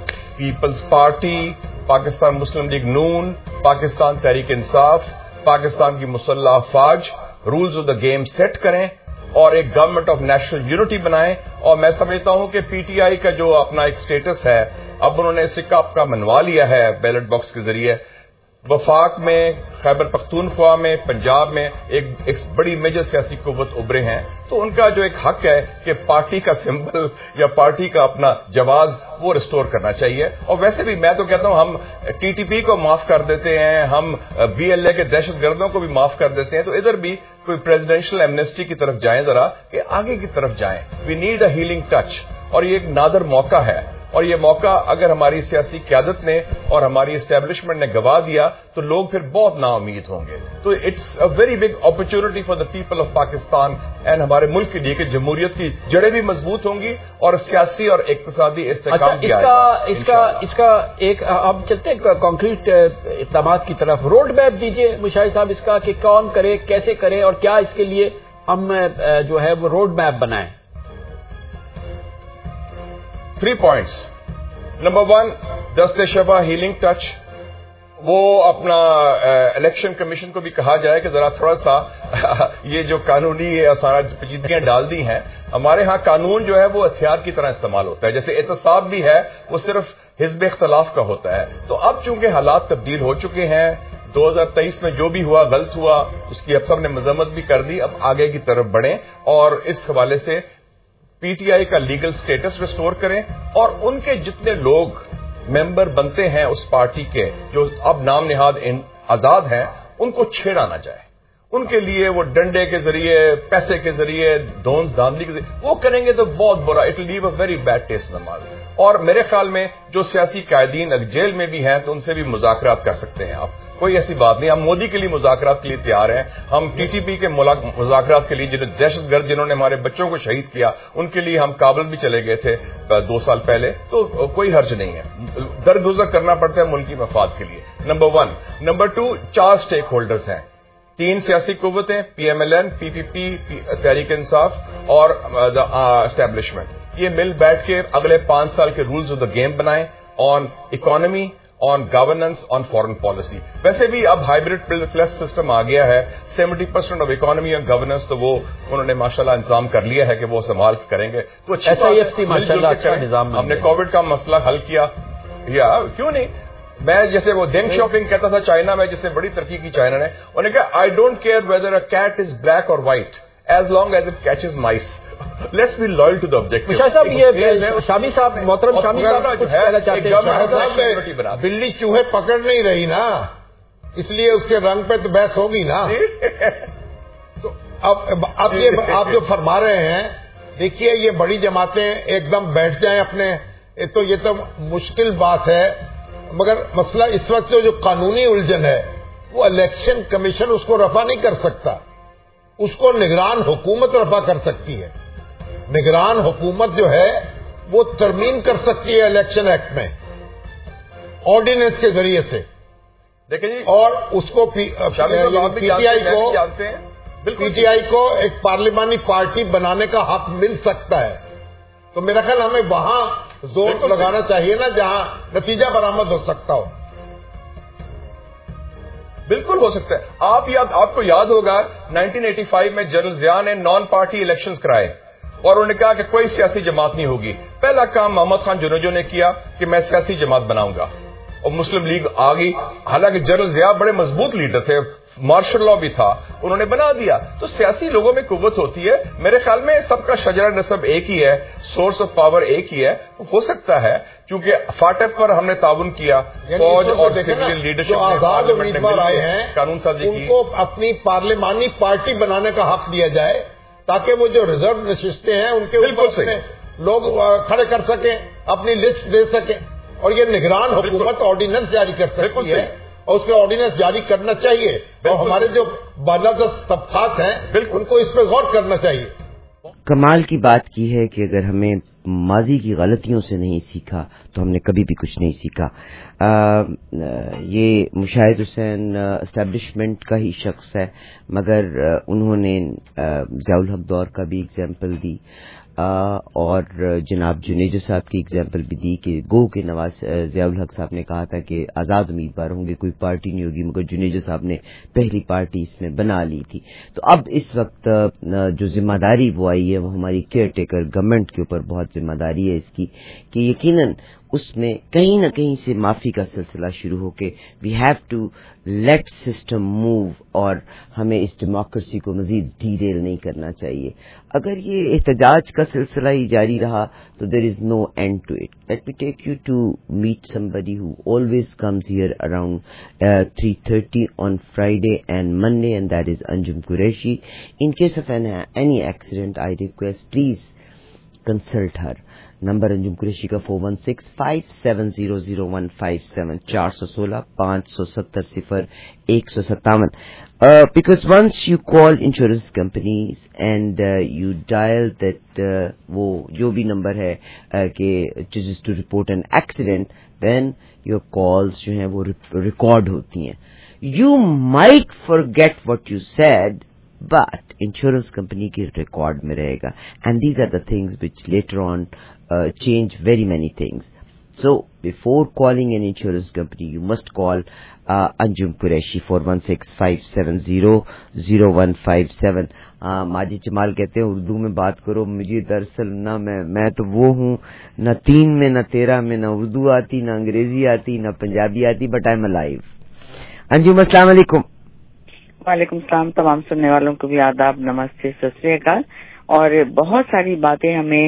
S10: پیپلز پارٹی, پاکستان مسلم لیگ نون, پاکستان تحریک انصاف, پاکستان کی مسلح افواج rules of the game set کریں اور ایک گورنمنٹ آف نیشنل یونٹی بنائیں. اور میں سمجھتا ہوں کہ پی ٹی آئی کا جو اپنا ایک سٹیٹس ہے, اب انہوں نے سکہ اپنا منوا لیا ہے بیلٹ باکس کے ذریعے. وفاق میں, خیبر پختونخوا میں, پنجاب میں ایک بڑی میجر سیاسی قوت ابھرے ہیں. تو ان کا جو ایک حق ہے کہ پارٹی کا سمبل یا پارٹی کا اپنا جواز وہ ریسٹور کرنا چاہیے. اور ویسے بھی میں تو کہتا ہوں ہم ٹی ٹی پی کو معاف کر دیتے ہیں, ہم بی ایل اے کے دہشت گردوں کو بھی معاف کر دیتے ہیں, تو ادھر بھی کوئی پریزیڈینشل ایمنیسٹی کی طرف جائیں, ذرا کہ آگے کی طرف جائیں. We need a healing touch, اور یہ ایک نادر موقع ہے. اور یہ موقع اگر ہماری سیاسی قیادت نے اور ہماری اسٹیبلشمنٹ نے گوا دیا تو لوگ پھر بہت نا امید ہوں گے. تو it's a very big opportunity for the people of Pakistan and ہمارے ملک کے لیے کہ جمہوریت کی جڑیں بھی مضبوط ہوں گی اور سیاسی اور اقتصادی استحکام بھی آئے گا.
S11: اس کا ایک اب چلتے ہیں کانکریٹ اقدامات کی طرف. روڈ میپ دیجیے مشاہد صاحب اس کا کہ کون کرے, کیسے کرے, اور کیا اس کے لیے ہم جو ہے وہ روڈ میپ بنائیں.
S10: 3 points. Number 1, دست شفا ہیلنگ ٹچ. وہ اپنا الیکشن کمیشن کو بھی کہا جائے کہ ذرا تھوڑا سا یہ جو قانونی سارا پیچیدگیاں ڈال دی ہیں. ہمارے ہاں قانون جو ہے وہ ہتھیار کی طرح استعمال ہوتا ہے. جیسے احتساب بھی ہے وہ صرف حزب اختلاف کا ہوتا ہے. تو اب چونکہ حالات تبدیل ہو چکے ہیں, 2023 میں جو بھی ہوا غلط ہوا, اس کی اب سب نے مذمت بھی کر دی. اب آگے کی طرف بڑھیں اور اس حوالے سے پی ٹی آئی کا لیگل سٹیٹس ریسٹور کریں, اور ان کے جتنے لوگ ممبر بنتے ہیں اس پارٹی کے جو اب نام نہاد آزاد ہیں, ان کو چھیڑا نہ جائے. ان کے لیے وہ ڈنڈے کے ذریعے, پیسے کے ذریعے, دھونس دھاندلی کے ذریعے وہ کریں گے تو بہت برا, it will leave a very bad taste in the mouth. اور میرے خیال میں جو سیاسی قائدین جیل میں بھی ہیں تو ان سے بھی مذاکرات کر سکتے ہیں آپ, کوئی ایسی بات نہیں. ہم مودی کے لیے مذاکرات کے لیے تیار ہیں. ہم TTP کے مذاکرات کے لیے دہشت گرد جنہوں نے ہمارے بچوں کو شہید کیا ان کے لیے ہم کابل بھی چلے گئے تھے 2 سال پہلے, تو کوئی حرج نہیں ہے. درگزر کرنا پڑتا ہے ملکی مفاد کے لیے. نمبر 1. نمبر 2, 4 اسٹیک ہولڈرز ہیں, 3 سیاسی قوتیں, PMLN, PPP, تحریک انصاف اور اسٹیبلشمنٹ. یہ مل بیٹھ کے اگلے 5 سال کے رولز آف دا گیم بنائیں on economy, on governance, on foreign policy. ویسے بھی اب ہائیبرڈ پلس سسٹم آ گیا ہے. 70% آف اکانومی اور گورننس تو وہ انہوں نے ماشاءاللہ انتظام کر لیا ہے کہ وہ سنبھال کریں گے. تو
S11: SIFC ماشاءاللہ اچھا نظام.
S10: ہم نے کووڈ کا مسئلہ حل کیا, یا کیوں نہیں. میں جیسے وہ دینگ شاپنگ کہتا تھا چائنا میں, جس نے بڑی ترقی کی چائنا نے, انہوں نے کہا I don't care whether a cat is black اور white as long as it catches mice. Let's be loyal to the objective.
S11: صاحب یہ شامی صاحب, محترم شامی صاحب کچھ کہنا چاہتے ہیں.
S12: بلی چوہے پکڑ نہیں رہی نا, اس لیے اس کے رنگ پہ تو بحث ہوگی نا. تو اب یہ آپ جو فرما رہے ہیں, دیکھیے یہ بڑی جماعتیں ایک دم بیٹھ جائیں اپنے, تو یہ تو مشکل بات ہے. مگر مسئلہ اس وقت جو قانونی الجھن ہے وہ الیکشن کمیشن اس کو رفع نہیں کر سکتا, اس کو نگران حکومت رفع کر سکتی ہے. نگران حکومت جو ہے وہ ترمیم کر سکتی ہے الیکشن ایکٹ میں آرڈیننس کے ذریعے سے.
S10: دیکھیں جی,
S12: اور اس کو پی ٹی آئی کو ایک پارلیمانی پارٹی بنانے کا حق مل سکتا ہے. تو میرا خیال ہمیں وہاں زور لگانا چاہیے نا جہاں نتیجہ برآمد ہو سکتا ہو.
S10: بالکل ہو سکتا ہے. آپ کو یاد ہوگا 1985 میں جنرل ضیاء نے نان پارٹی الیکشنز کرائے اور انہوں نے کہا کہ کوئی سیاسی جماعت نہیں ہوگی. پہلا کام محمد خان جنوجو نے کیا کہ میں سیاسی جماعت بناؤں گا, اور مسلم لیگ آ گئی. حالانکہ جنرل ضیاء بڑے مضبوط لیڈر تھے, مارشل لا بھی تھا, انہوں نے بنا دیا. تو سیاسی لوگوں میں قوت ہوتی ہے. میرے خیال میں سب کا شجرہ نسب ایک ہی ہے, سورس آف پاور ایک ہی ہے. ہو سکتا ہے کیونکہ فاٹف پر ہم نے تعاون کیا, فوج اور سول لیڈرشپ
S12: جو آزاد امیدوار آئے ہیں
S10: قانون سازی کی,
S12: ان کو اپنی پارلیمانی پارٹی بنانے کا حق دیا جائے تاکہ وہ جو ریزرو نشستیں ہیں ان کے اوپر لوگ کھڑے کر سکیں, اپنی لسٹ دے سکیں. اور یہ نگران حکومت آرڈیننس جاری کر سکتی ہے, اور اس کے آرڈیننس جاری کرنا چاہیے. اور ہمارے جو بالادست طبقات ہیں ان کو اس پہ غور کرنا چاہیے.
S3: کمال کی بات کی ہے کہ اگر ہمیں ماضی کی غلطیوں سے نہیں سیکھا تو ہم نے کبھی بھی کچھ نہیں سیکھا. یہ مشاہد حسین اسٹیبلشمنٹ کا ہی شخص ہے, مگر انہوں نے ضیاء الحق دور کا بھی اگزامپل دی, اور جناب جنیجو صاحب کی اگزامپل بھی دی کہ گو کے نواز ضیاء الحق صاحب نے کہا تھا کہ آزاد امیدوار ہوں گے, کوئی پارٹی نہیں ہوگی, مگر جنیجو صاحب نے پہلی پارٹی اس میں بنا لی تھی. تو اب اس وقت جو ذمہ داری وہ آئی ہے وہ ہماری کیئر ٹیکر گورنمنٹ کے اوپر بہت ذمہ داری ہے اس کی کہ یقیناً اس میں کہیں نہ کہیں سے معافی کا سلسلہ شروع ہو کے we have to let system move, اور ہمیں اس ڈیموکریسی کو مزید ڈیریل نہیں کرنا چاہیے. اگر یہ احتجاج کا سلسلہ ہی جاری رہا تو there is no end to it. Let me take you to meet somebody who always comes here around 3:30 on Friday and Monday, and that is Anjum Qureshi. In case of any accident, I request please consult her. Number Anjum Qureshi کا 416-570-0157 416-570-157. Because once you call insurance companies and you dial that وہ جو بھی number ہے کہ chooses to report an accident, then your calls جو ہیں وہ record ہوتی ہیں. You might forget what you said, but insurance company کی ریکارڈ میں رہے گا. And these are the things which later on change very many things. So before calling an insurance company, you must call Anjum Qureshi 416-570-0157. Majid جمال کہتے ہیں اردو میں بات کرو, مجھے دراصل نہ میں تو وہ ہوں, نہ 3 میں نہ 13 میں, نہ اردو آتی, نہ انگریزی آتی, نہ پنجابی آتی, but I am alive. Anjum السلام علیکم.
S13: وعلیکم السلام. تمام سننے والوں کو بھی آداب, نمستے, ست سری اکال. اور بہت ساری باتیں ہمیں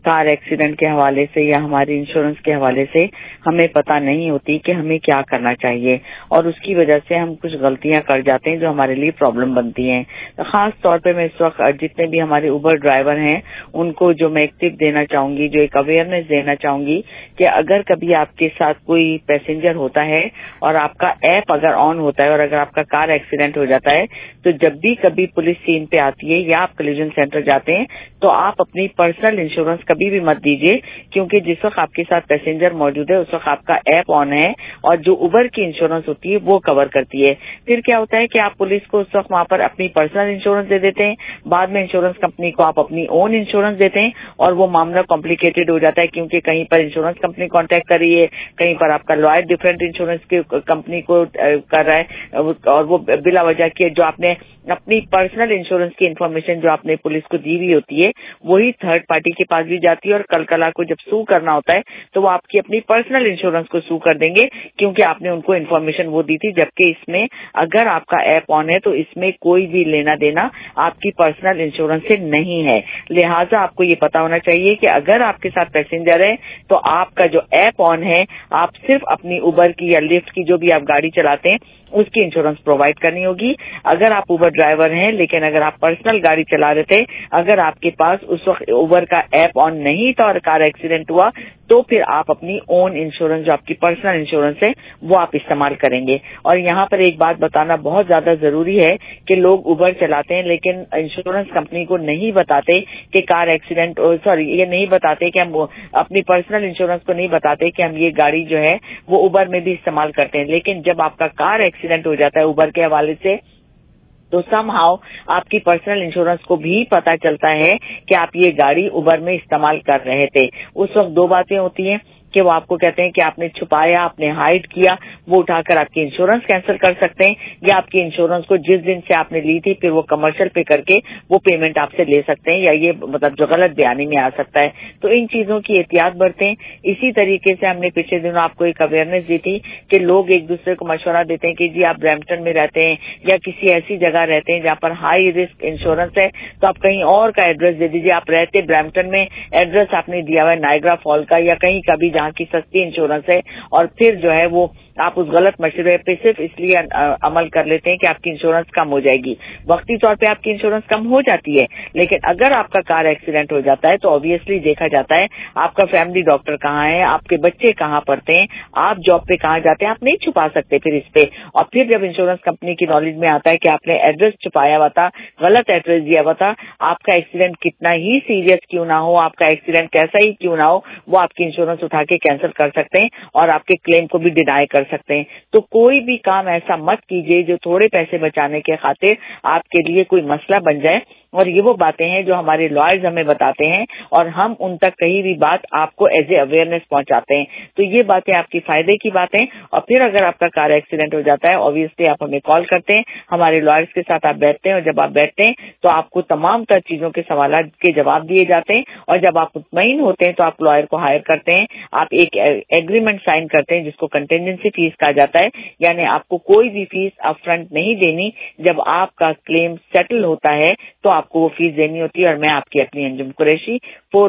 S13: کار ایکسیڈنٹ کے حوالے سے یا ہماری انشورنس کے حوالے سے ہمیں پتہ نہیں ہوتی کہ ہمیں کیا کرنا چاہیے، اور اس کی وجہ سے ہم کچھ غلطیاں کر جاتے ہیں جو ہمارے لیے پرابلم بنتی ہیں. خاص طور پہ میں اس وقت جتنے بھی ہمارے اوبر ڈرائیور ہیں ان کو جو میں ایک ٹپ دینا چاہوں گی، جو ایک اویئرنیس دینا چاہوں گی کہ اگر کبھی آپ کے ساتھ کوئی پیسنجر ہوتا ہے اور آپ کا ایپ اگر آن ہوتا ہے اور اگر آپ کا کار ایکسیڈنٹ ہو جاتا ہے تو جب بھی کبھی پولیس سین پہ آتی ہے یا آپ کولیجن سینٹر جاتے ہیں تو آپ اپنی پرسنل انشورنس کبھی بھی مت دیجیے، کیونکہ جس وقت آپ کے ساتھ پیسنجر موجود ہے اس وقت آپ کا ایپ آن ہے اور جو اوبر کی انشورنس ہوتی ہے وہ کور کرتی ہے. پھر کیا ہوتا ہے کہ آپ پولیس کو اس وقت وہاں پر اپنی پرسنل انشورنس دے دیتے ہیں، بعد میں انشورنس کمپنی کو آپ اپنی اون انشورنس دیتے ہیں اور وہ معاملہ کمپلیکیٹڈ ہو جاتا ہے، کیونکہ کہیں پر انشورنس کمپنی کانٹیکٹ کر رہی ہے، کہیں پر آپ کا لائر ڈفرینٹ انشورنس کی کمپنی کو کر رہا ہے، اور وہ بلا وجہ کی جو آپ نے اپنی پرسنل انشورنس کی انفارمیشن جو آپ نے پولیس کو دی ہوئی ہوتی ہے وہی تھرڈ پارٹی کے پاس بھی جاتی ہے، اور کل کو جب سو کرنا ہوتا ہے تو وہ آپ کی اپنی پرسنل انشورنس کو سو کر دیں گے کیونکہ آپ نے ان کو انفارمیشن وہ دی تھی، جبکہ اس میں اگر آپ کا ایپ آن ہے تو اس میں کوئی بھی لینا دینا آپ کی پرسنل انشورنس سے نہیں ہے. لہٰذا آپ کو یہ پتا ہونا چاہیے کہ اگر آپ کے ساتھ پیسنجر ہے تو آپ کا جو ایپ آن ہے آپ صرف اپنی اوبر کی یا لفٹ کی جو بھی آپ گاڑی چلاتے ہیں اس کی انشورنس پرووائڈ کرنی ہوگی. اگر آپ اوبر ڈرائیور ہیں لیکن اگر آپ پرسنل گاڑی چلا رہے تھے، اگر آپ کے پاس اس وقت اوبر کا ایپ آن نہیں تھا اور کار ایکسیڈنٹ ہوا تو پھر آپ اپنی اون انشورنس جو آپ کی پرسنل انشورنس ہے وہ آپ استعمال کریں گے. اور یہاں پر ایک بات بتانا بہت زیادہ ضروری ہے کہ لوگ اوبر چلاتے ہیں لیکن انشورنس کمپنی کو نہیں بتاتے کہ کار ایکسیڈنٹ یہ نہیں بتاتے کہ ہم اپنی پرسنل انشورنس کو نہیں بتاتے کہ ہم یہ گاڑی جو ہے وہ اوبر میں بھی استعمال کرتے ہیں. لیکن جب آپ کا کار ایکسیڈنٹ ہو جاتا ہے اوبر کے حوالے سے تو سم ہاؤ آپ کی پرسنل انشورنس کو بھی پتا چلتا ہے کہ آپ یہ گاڑی اوبر میں استعمال کر رہے تھے. اس وقت دو باتیں ہوتی ہیں کہ وہ آپ کو کہتے ہیں کہ آپ نے چھپایا، آپ نے ہائڈ کیا، وہ اٹھا کر آپ کی انشورنس کینسل کر سکتے ہیں، یا آپ کی انشورنس کو جس دن سے آپ نے لی تھی پھر وہ کمرشل پہ کر کے وہ پیمنٹ آپ سے لے سکتے ہیں، یا یہ مطلب جو غلط بیانی میں آ سکتا ہے. تو ان چیزوں کی احتیاط برتیں. اسی طریقے سے ہم نے پچھلے دنوں آپ کو ایک اویئرنیس دی تھی کہ لوگ ایک دوسرے کو مشورہ دیتے ہیں کہ جی آپ برمپٹن میں رہتے ہیں یا کسی ایسی جگہ رہتے ہیں جہاں پر ہائی رسک انشورنس ہے تو آپ کہیں اور کا ایڈریس دے دیجیے. آپ رہتے برمپٹن میں، ایڈریس آپ نے دیا ہوا ہے نائگرا فال کا یا کہیں کا بھی جہاں کی سستی انشورنس ہے، اور پھر جو ہے وہ آپ اس غلط مشورے پہ صرف اس لیے عمل کر لیتے ہیں کہ آپ کی انشورنس کم ہو جائے گی. وقتی طور پہ آپ کی انشورنس کم ہو جاتی ہے، لیکن اگر آپ کا کار ایکسیڈنٹ ہو جاتا ہے تو آبویسلی دیکھا جاتا ہے آپ کا فیملی ڈاکٹر کہاں ہے، آپ کے بچے کہاں پڑھتے ہیں، آپ جاب پہ کہاں جاتے ہیں، آپ نہیں چھپا سکتے پھر اس پہ. اور پھر جب انشورنس کمپنی کی نالج میں آتا ہے کہ آپ نے ایڈریس چھپایا ہوا تھا، غلط ایڈریس دیا ہوا تھا، آپ کا ایکسیڈنٹ کتنا ہی سیریس کیوں نہ ہو، آپ کا ایکسیڈنٹ کیسا ہی کیوں نہ ہو، وہ آپ کی انشورنس اٹھا کے کینسل کر سکتے ہیں اور آپ کے کلیم کو بھی ڈینائی کر سکتے ہیں. تو کوئی بھی کام ایسا مت کیجیے جو تھوڑے پیسے بچانے کے خاطر آپ کے لیے کوئی مسئلہ بن جائے. اور یہ وہ باتیں ہیں جو ہمارے لائرز ہمیں بتاتے ہیں اور ہم ان تک کہیں بھی بات آپ کو ایز اے اویئرنیس پہنچاتے ہیں. تو یہ باتیں آپ کی فائدے کی باتیں. اور پھر اگر آپ کا کار ایکسیڈنٹ ہو جاتا ہے آبویسلی آپ ہمیں کال کرتے ہیں، ہمارے لائرز کے ساتھ آپ بیٹھتے ہیں، اور جب آپ بیٹھتے ہیں تو آپ کو تمام تر چیزوں کے سوالات کے جواب دیے جاتے ہیں. اور جب آپ مطمئن ہوتے ہیں تو آپ لائر کو ہائر کرتے ہیں، آپ ایک ایگریمنٹ سائن کرتے ہیں جس کو کنٹینجنسی فیس کہا جاتا ہے. یعنی آپ کو کوئی بھی فیس اپ فرنٹ نہیں دینی، جب آپ کا کلیم سیٹل ہوتا ہے تو آپ کو وہ فیس دینی ہوتی ہے. اور میں آپ کی اپنی انجم قریشی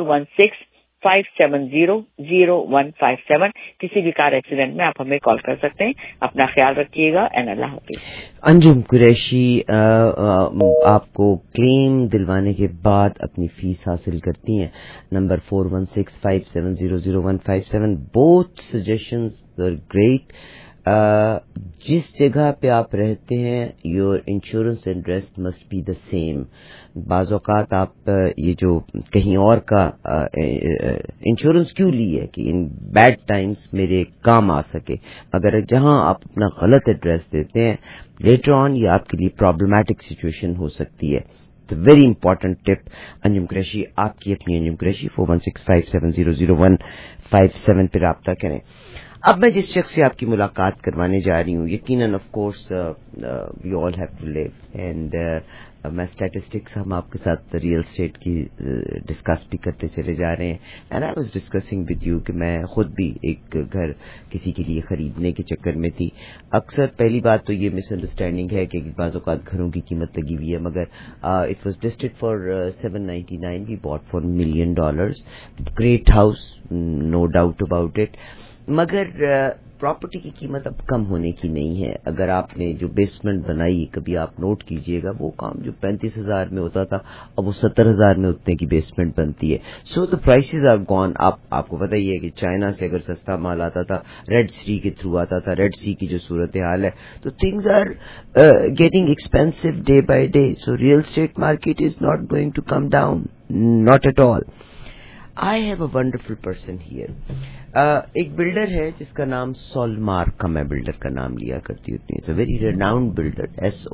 S13: 416-570-0157 کسی بھی کار ایکسیڈنٹ میں آپ ہمیں کال کر سکتے ہیں. اپنا خیال رکھیے گا. اینڈ اللہ حافظ.
S3: انجم قریشی آپ کو کلیم دلوانے کے بعد اپنی فیس حاصل کرتی ہیں. Number 416-570-0157. Both suggestions were great. جس جگہ پہ آپ رہتے ہیں your insurance address must be the same. بعض اوقات آپ یہ جو کہیں اور کا انشورنس کیوں لی ہے کہ ان بیڈ ٹائمز میرے کام آ سکے. اگر جہاں آپ اپنا غلط ایڈریس دیتے ہیں لیٹر آن یہ آپ کے لیے پرابلمٹک سچویشن ہو سکتی ہے. Very important tip. Anjum Qureshi آپ کی اپنی انجم قریشی 416-570-0157 پہ رابطہ کریں. अब मैं जिस शख्स से आपकी मुलाकात करवाने जा रही हूँ, यकीनन of course we all have to live, and मैं स्टैटिस्टिक्स हम आपके साथ रियल स्टेट की डिस्कस भी करते चले जा रहे हैं. And I was discussing with you कि मैं खुद भी एक घर किसी के लिए खरीदने के चक्कर में थी. अक्सर पहली बात तो ये मिसअंडरस्टैंडिंग है कि बाज़ औक़ात घरों की कीमत लगी हुई है, मगर it was listed for $799. We bought for $1 million. Great house, no doubt about it. मगर प्रॉपर्टी की कीमत अब कम होने की नहीं है. अगर आपने जो बेसमेंट बनाई, कभी आप नोट कीजिएगा, वो काम जो 35,000 में होता था अब वो 70,000 में उतने की बेसमेंट बनती है. So the prices are gone. आपको पता ही है कि चाइना से अगर सस्ता माल आता था, रेड सी के थ्रू आता था, रेड सी की जो सूरत हाल है, तो things are getting expensive day by day. So real estate market is not going to come down, not at all. I have a wonderful person here. एक बिल्डर है जिसका नाम सोलमार का, मैं बिल्डर का नाम लिया करती हूँ. It's a very renowned builder,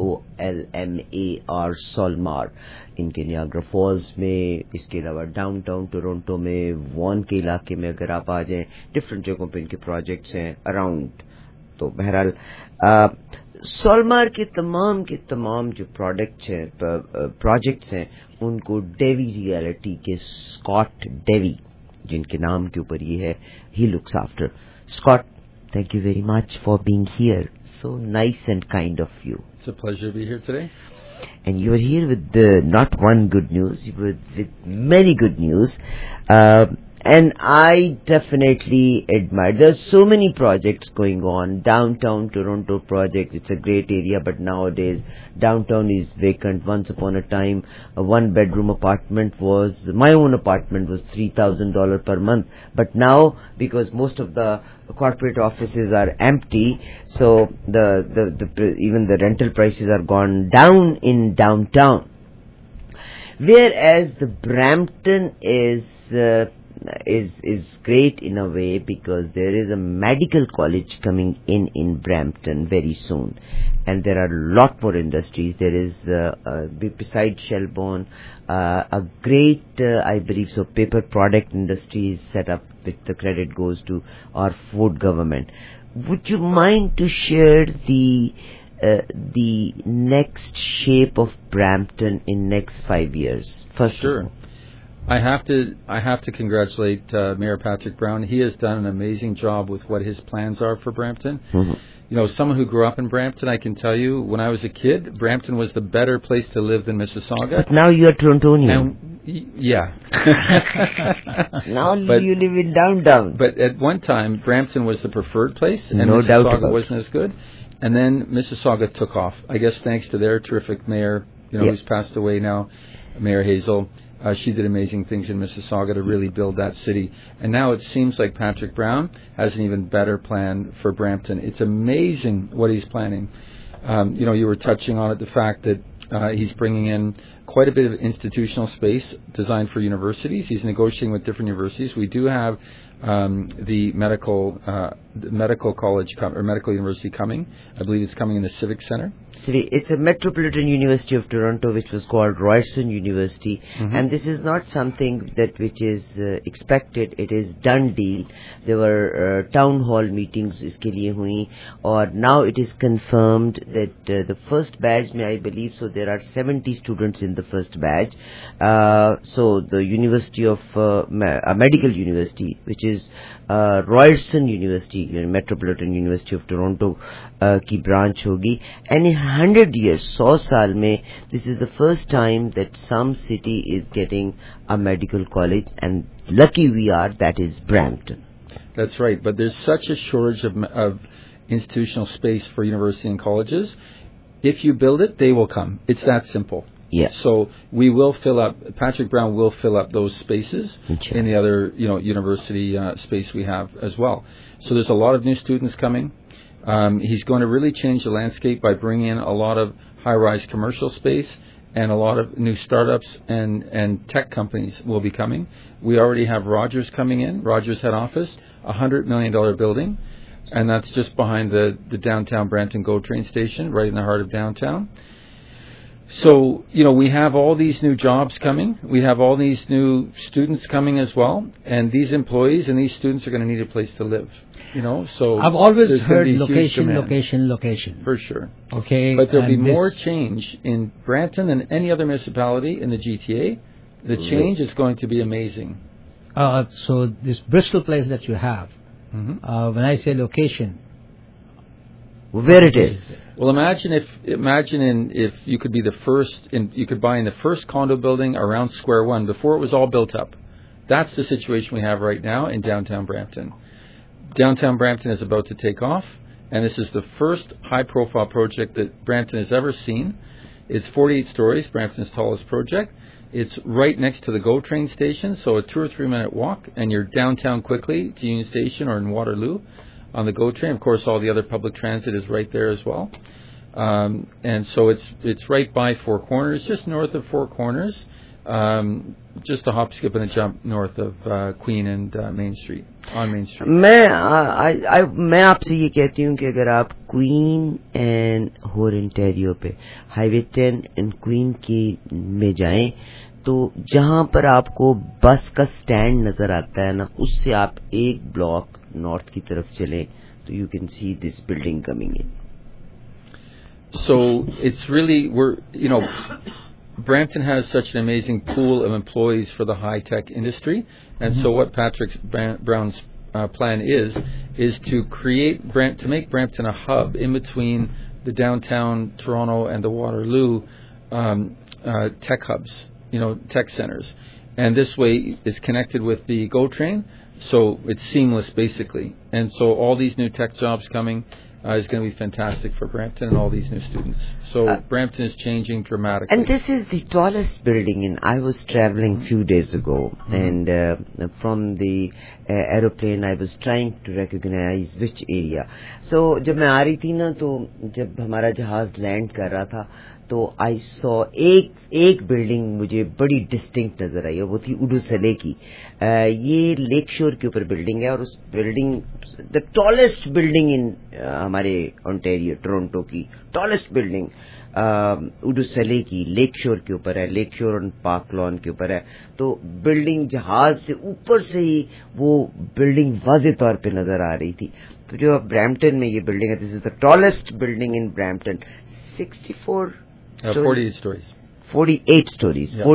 S3: SOLMAR, Solmar. इनके नियाग्रा फॉल्स में, इसके अलावा डाउनटाउन टोरंटो में, वॉन के इलाके में अगर आप आ जाएं, डिफरेंट जगहों पे इनके प्रोजेक्ट्स हैं अराउंड. तो बहरहाल सोलमार के तमाम जो प्रोजेक्ट्स हैं उनको डेवी रियलिटी के स्कॉट डेवी, जिनके नाम के ऊपर ये है, he looks after. Scott, thank you very much for being here. So nice and kind of you.
S14: It's a pleasure to be here today.
S3: And you are here with not one good news, you were with many good news. And I definitely admire. There's so many projects going on. Downtown Toronto project, it's a great area, but nowadays downtown is vacant. Once upon a time, a one-bedroom apartment was, my own apartment was $3,000 per month. But now, because most of the corporate offices are empty, so even the rental prices are gone down in downtown. Whereas the Brampton is great in a way because there is a medical college coming in Brampton very soon, and there are a lot more industries. There is beside Shelbourne a great I believe so paper product industry is set up, which the credit goes to our Ford government. Would you mind to share the next shape of Brampton in next 5 years? First,
S14: sure. I have to congratulate Mayor Patrick Brown. He has done an amazing job with what his plans are for Brampton.
S3: Mm-hmm.
S14: You know, someone who grew up in Brampton, I can tell you, when I was a kid, Brampton was the better place to live than Mississauga.
S3: But now you are Torontonian.
S14: Yeah.
S3: Now you live in downtown.
S14: But at one time, Brampton was the preferred place, and
S3: no doubt
S14: Mississauga
S3: about
S14: wasn't as good. And then Mississauga took off. I guess thanks to their terrific mayor, who's passed away now, Mayor Hazel. She did amazing things in Mississauga to really build that city. And now it seems like Patrick Brown has an even better plan for Brampton. It's amazing what he's planning. You were touching on it, the fact that he's bringing in quite a bit of institutional space designed for universities. He's negotiating with different universities. We do have the medical college or medical university coming. I believe it's coming in the Civic Center.
S3: It's a Metropolitan University of Toronto, which was called Ryerson University.
S14: Mm-hmm.
S3: And this is not something which is expected. It is done deal. There were town hall meetings iske liye hui, or now it is confirmed that the first batch, I believe so, there are 70 students in the first batch. So the University of a medical university, which is Ryerson University, Metropolitan University of Toronto की branch होगी. And in 100 years, 100 साल में, this is the first time that some city is getting a medical college, and lucky we are that is Brampton.
S14: That's right, but there's such a shortage of institutional space for university and colleges. If you build it, they will come. It's that simple.
S3: Yeah.
S14: So we will fill up. Patrick Brown will fill up those spaces in the other, university space we have as well. So there's a lot of new students coming. He's going to really change the landscape by bringing in a lot of high-rise commercial space, and a lot of new startups and tech companies will be coming. We already have Rogers coming in. Rogers head office, $100 million building, and that's just behind the downtown Brampton GO train station, right in the heart of downtown. So, we have all these new jobs coming. We have all these new students coming as well. And these employees and these students are going to need a place to live, So
S15: I've always
S14: there's gonna
S15: heard
S14: be huge
S15: location.
S14: demand. For sure.
S15: Okay.
S14: But there'll be more change in Brampton than any other municipality in the GTA. The change is going to be amazing.
S15: So this Bristol place that you have, when I say location,
S3: where it is.
S14: Well, imagine if you could be the first, you could buy in the first condo building around Square One before it was all built up. That's the situation we have right now in downtown Brampton. Downtown Brampton is about to take off, and this is the first high-profile project that Brampton has ever seen. It's 48 stories, Brampton's tallest project. It's right next to the GO train station, so a 2 or 3 minute walk, and you're downtown quickly to Union Station or in Waterloo on the GO train. Of course, all the other public transit is right there as well. And so it's right by Four Corners, just north of Four Corners, just a hop, skip, and a jump north of Queen and Main Street, on Main Street.
S3: मैं आपसे ये कहती हूँ कि अगर आप Queen and Hurontario पे highway 10 and Queen की में जाएं तो जहाँ पर आपको बस का स्टैंड नजर आता है ना, उससे आप एक ब्लॉक नॉर्थ की तरफ चलें तो you can see this building coming in.
S14: So it's really, Brampton has such an amazing pool of employees for the high-tech industry, and so what Patrick Brown's plan is to make Brampton a hub in between the downtown Toronto and the Waterloo tech hubs, tech centers, and this way is connected with the GO train, so it's seamless basically, and so all these new tech jobs coming is going to be fantastic for Brampton and all these new students. So Brampton is changing dramatically.
S3: And this is the tallest building in. I was traveling few days ago, and from the aeroplane I was trying to recognize which area. So जब मैं आ रही थी ना, तो जब हमारा जहाज land कर रहा था तो आई सॉ एक बिल्डिंग मुझे बड़ी डिस्टिंक्ट नजर आई, और वो थी उडुसले की. ये लेक शोर के ऊपर बिल्डिंग है, और उस building the tallest building in हमारे ओंटारियो टोरंटो की टॉलेस्ट बिल्डिंग उडुसले की लेक शोर के ऊपर है, लेक शोर और पार्क लॉन के ऊपर है. तो बिल्डिंग जहाज से ऊपर से ही वो बिल्डिंग वाज़ेह तौर पे नजर आ रही थी. तो जो ब्रैम्पटन में ये बिल्डिंग है, this is the tallest building in Brampton.
S14: 48 stories.
S3: 48 stories. Yeah.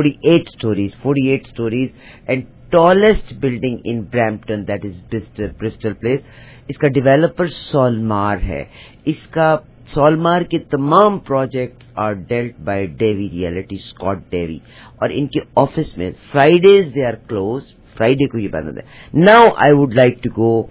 S3: 48 stories. And tallest building in Brampton, that is Bristol Place. इसका डेवलपर सॉलमार है. इसका सॉलमार के तमाम projects are dealt by Davie realty, Scott Davie, और इनके office में Fridays they are closed. Friday को ये बंद है. Now I would like to go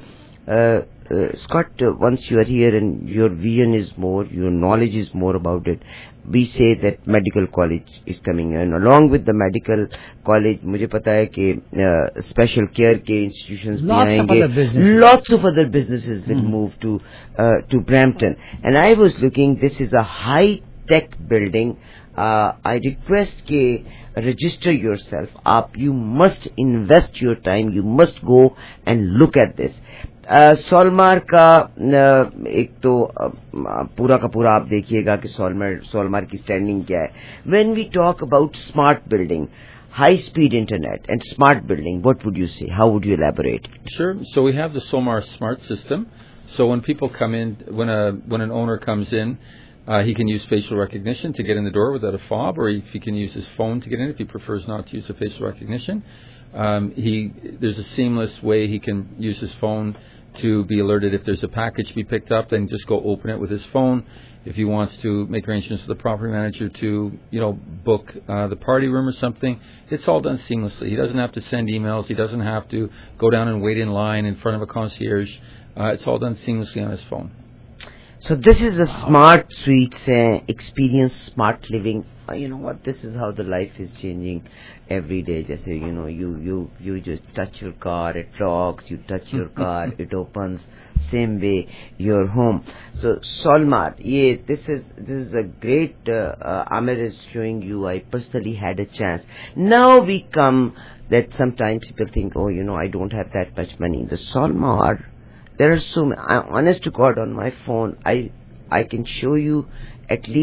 S3: Scott, once you are here and your vision is more, your knowledge is more about it, we say that medical college is coming, and along with the medical college, मुझे पता है कि special care के institutions भी आएंगे, lots of other businesses will move to Brampton. And I was looking, this is a high tech building. I request के register yourself up. You must invest your time. You must go and look at this. सॉलमार का एक तो पूरा का पूरा आप देखिएगा कि सॉलमार की स्टैंडिंग क्या है. When we talk about smart building, high speed internet and smart building, what would you say? How would you elaborate?
S14: Sure. So we have the Solmar smart system. So when people come in, when an owner comes in, he can use facial recognition to get in the door without a fob, or he can use his phone to get in if he prefers not to use the facial recognition. There's a seamless way he can use his phone to be alerted if there's a package to be picked up. Then just go open it with his phone. If he wants to make arrangements with the property manager to, book the party room or something, it's all done seamlessly. He doesn't have to send emails. He doesn't have to go down and wait in line in front of a concierge. It's all done seamlessly on his phone.
S3: So this is the smart suites, experience smart living. You know what? This is how the life is changing every day. Just you just touch your car, it locks. You touch your car, it opens. Same way your home. So Solmar, this is a great. Amir is showing you. I personally had a chance. Now we come that sometimes people think, I don't have that much money. The Solmar. There are honest to God, on my phone, I can show you at least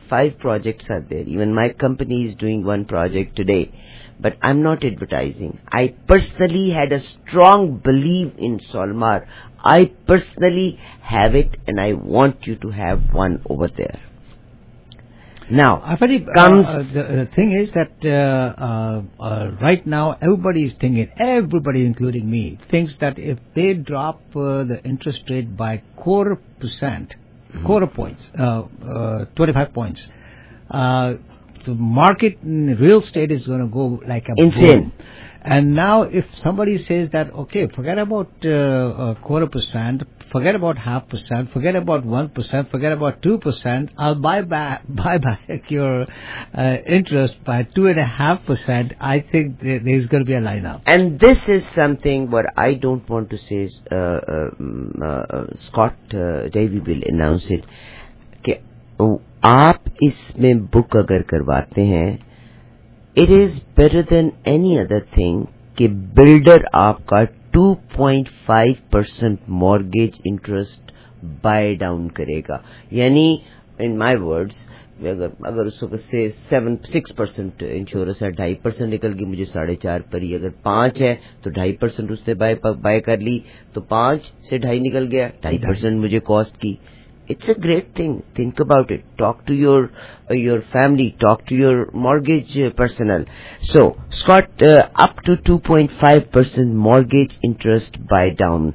S3: 5 projects are there. Even my company is doing one project today. But I'm not advertising. I personally had a strong belief in Solmar. I personally have it, and I want you to have one over there. Now, comes
S15: the thing is that right now everybody including me, thinks that if they drop the interest rate by quarter points, 25 points, the market in real estate is going to go like a
S3: insane.
S15: boom. And now if somebody says that, okay, forget about quarter percent, forget about 0.5%, forget about 1%, forget about 2%, I'll buy back your interest by 2.5%, I think there's going to be a lineup.
S3: And this is something what I don't want to say is, Scott Davy will announce it, कि आप इसमें book अगर करवाते हैं, it is better than any other thing कि builder आपका 2.5% mortgage interest buy down करेगा. यानी in my words, अगर उस वक्त से 6% इंश्योरेंस है, 2.5% निकल गई, मुझे 4.5 पर ही. अगर 5 है तो 2.5% उसने बाय कर ली, तो 5 से 2.5 निकल गया, 2.5% मुझे कॉस्ट की. It's a great thing. Think about it. Talk to your family. Talk to your mortgage personnel. So, Scott, up to 2.5% mortgage interest buy down.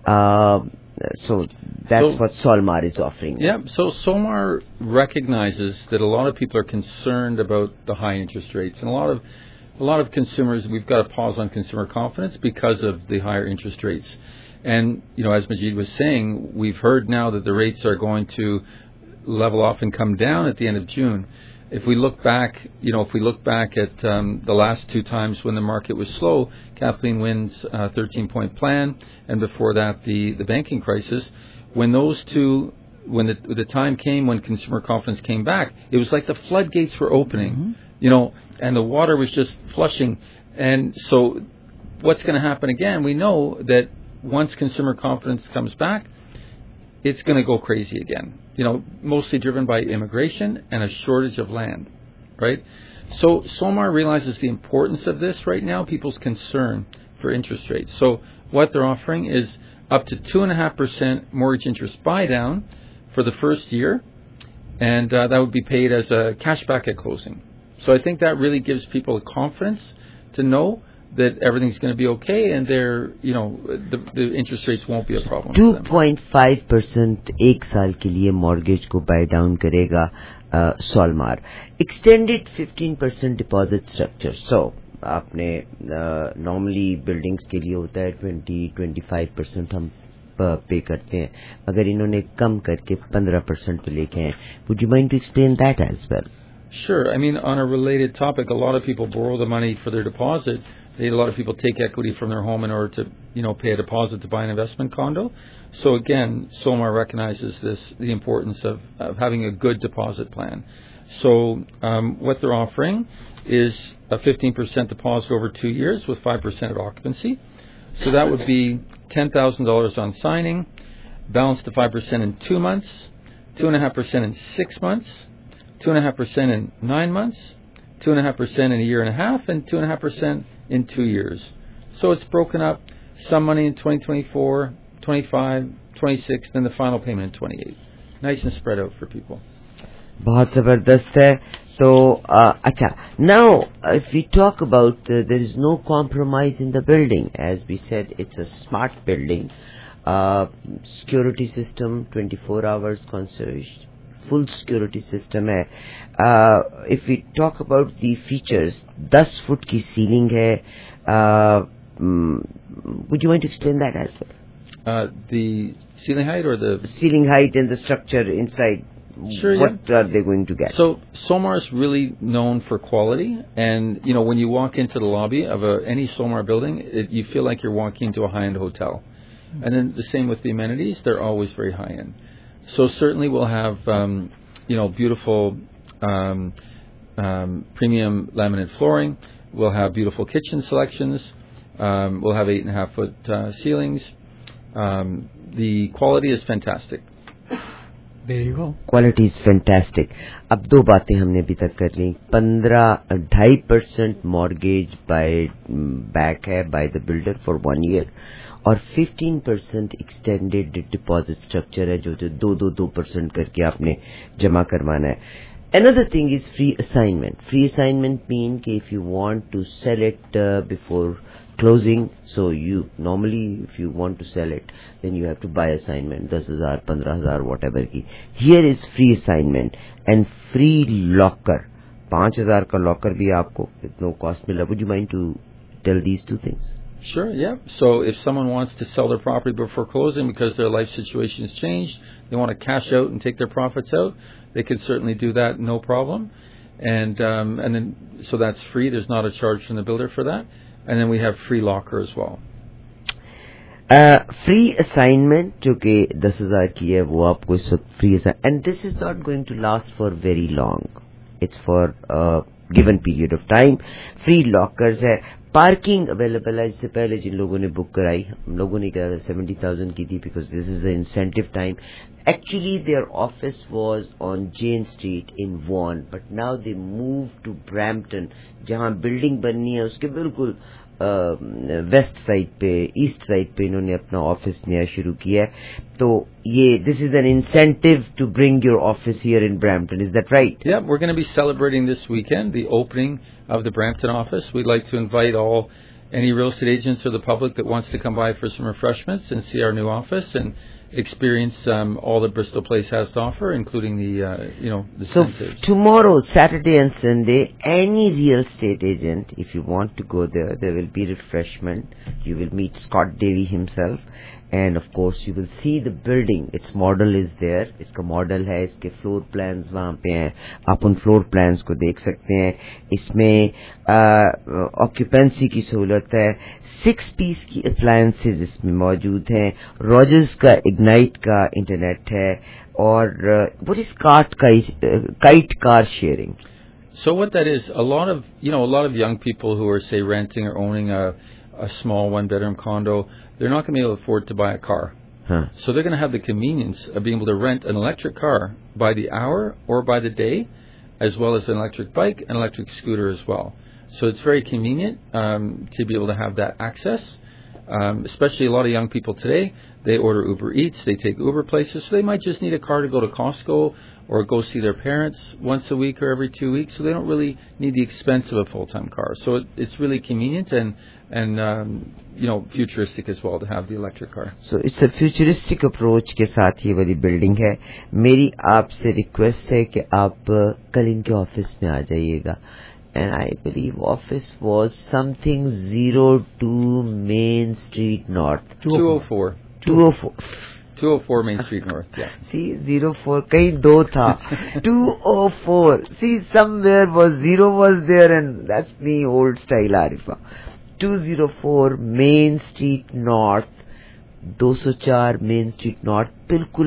S3: So that's what Solmar is offering.
S14: Yeah. So Solmar recognizes that a lot of people are concerned about the high interest rates, and a lot of consumers. We've got to pause on consumer confidence because of the higher interest rates. And, as Majid was saying, we've heard now that the rates are going to level off and come down at the end of June. If we look back, at the last 2 times when the market was slow, Kathleen Wynne's 13-point plan, and before that the banking crisis, when those two, when the time came when consumer confidence came back, it was like the floodgates were opening, and the water was just flushing. And so what's going to happen again? We know that once consumer confidence comes back, it's going to go crazy again. Mostly driven by immigration and a shortage of land, right? So Solmar realizes the importance of this right now, people's concern for interest rates. So what they're offering is up to 2.5% mortgage interest buy down for the first year, and that would be paid as a cashback at closing. So I think that really gives people a confidence to know that everything's going to be okay, and the interest rates won't be a problem.
S3: 2.5% एक साल के लिए mortgage को buy down करेगा Solmar. Extended 15% deposit structure. So आपने normally buildings के लिए होता है 20-25% हम पे करते हैं. अगर इन्होंने कम करके 15% पे लेके हैं, would you mind to explain that as well?
S14: Sure. I mean, on a related topic, a lot of people borrow the money for their deposit. A lot of people take equity from their home in order to, pay a deposit to buy an investment condo. So again, Solmar recognizes the importance of having a good deposit plan. So what they're offering is a 15% deposit over 2 years with 5% of occupancy. So that would be $10,000 on signing, balance to 5% in 2 months, 2.5% in 6 months, 2.5% in 9 months, 2.5% in a year and a half, and 2.5% in 2 years. So it's broken up, some money in 2024, 25, 26, then the final payment in 28. Nice and spread out for people.
S3: बहुत ज़बरदस्त है. So, अच्छा. Now, if we talk about there is no compromise in the building. As we said, it's a smart building. Security system, 24 hours concierge. Full security system है. If we talk about the features, 10 foot की ceiling है. Would you want to explain that as well?
S14: The ceiling height or the
S3: ceiling height and the structure inside.
S14: Sure.
S3: What are they going to get?
S14: So Solmar is really known for quality, and when you walk into the lobby of any Solmar building, you feel like you're walking into a high-end hotel. And then the same with the amenities; they're always very high-end. So certainly we'll have, beautiful premium laminate flooring. We'll have beautiful kitchen selections. We'll have 8.5-foot ceilings. The quality is fantastic.
S15: There you go.
S3: Quality is fantastic. अब दो बातें हमने अभी तक कर ली. 2.5% mortgage back है by the builder for 1 year और 15% extended deposit structure है जो 2% करके आपने जमा करवाना है. Another thing is free assignment. Free assignment mean कि if you want to sell it before closing, so you normally if you want to sell it, then you have to buy assignment 10,000, 15,000, whatever की. Here is free assignment and free locker. 5,000 का locker भी आपको no cost मिला. Would you mind to tell these two things?
S14: Sure, yeah. So if someone wants to sell their property before closing because their life situation has changed, they want to cash out and take their profits out, they can certainly do that, no problem. And then so that's free. There's not a charge from the builder for that. And then we have free locker as well.
S3: Free assignment जो कि 10,000 की है वो आपको इस वक्त free assignment, and this is not going to last for very long. It's for a given period of time. Free lockers है. Parking available है. इससे पहले जिन लोगों ने बुक कराई, हम लोगों ने कहा 70,000 की थी because this is an incentive time. Actually their office was on Jane Street in Vaughan, but now they moved to Brampton जहाँ बिल्डिंग बननी है उसके बिल्कुल वेस्ट साइड पे, ईस्ट साइड पे इन्होंने अपना ऑफिस नया शुरू किया है. तो ये this is an incentive to bring your office here in Brampton. Is that right?
S14: Yeah, we're going to be celebrating this weekend the opening of the Brampton office. We'd like to invite any real estate agents or the public that wants to come by for some refreshments and see our new office and experience all that Bristol Place has to offer, including the the
S3: So
S14: incentives.
S3: tomorrow, Saturday and Sunday, any real estate agent, if you want to go there, there will be refreshment. You will meet Scott Davey himself. And of course you will see the building. Its model is there. इसका model है, इसके floor plans वहाँ पे हैं. आप उन floor plans को देख सकते हैं. इसमें occupancy की सहूलत है. 6 piece की appliances इसमें मौजूद हैं. Rogers का Ignite का internet है. और what is kite car sharing?
S14: So what that is, a lot of young people who are say renting or owning a small 1-bedroom condo, they're not going to be able to afford to buy a car. So they're going to have the convenience of being able to rent an electric car by the hour or by the day, as well as an electric bike and electric scooter as well. So it's very convenient to be able to have that access. Especially a lot of young people today, they order Uber Eats, they take Uber places, so they might just need a car to go to Costco or go see their parents once a week or every 2 weeks, so they don't really need the expense of a full-time car. So it's really convenient and futuristic as well to have the electric car.
S3: So it's a futuristic approach के साथ ये वाली building है. मेरी आपसे request है कि आप कल इनके ऑफिस में आ जाइएगा. And I believe office was something 02 Main Street North.
S14: 204. 204 Main Street North, yeah.
S3: See, 04, कहीं दो था. 204. See, somewhere was 0 was there and that's me old style Arifa. 204 Main Street North. 204 Main Street North. बिल्कुल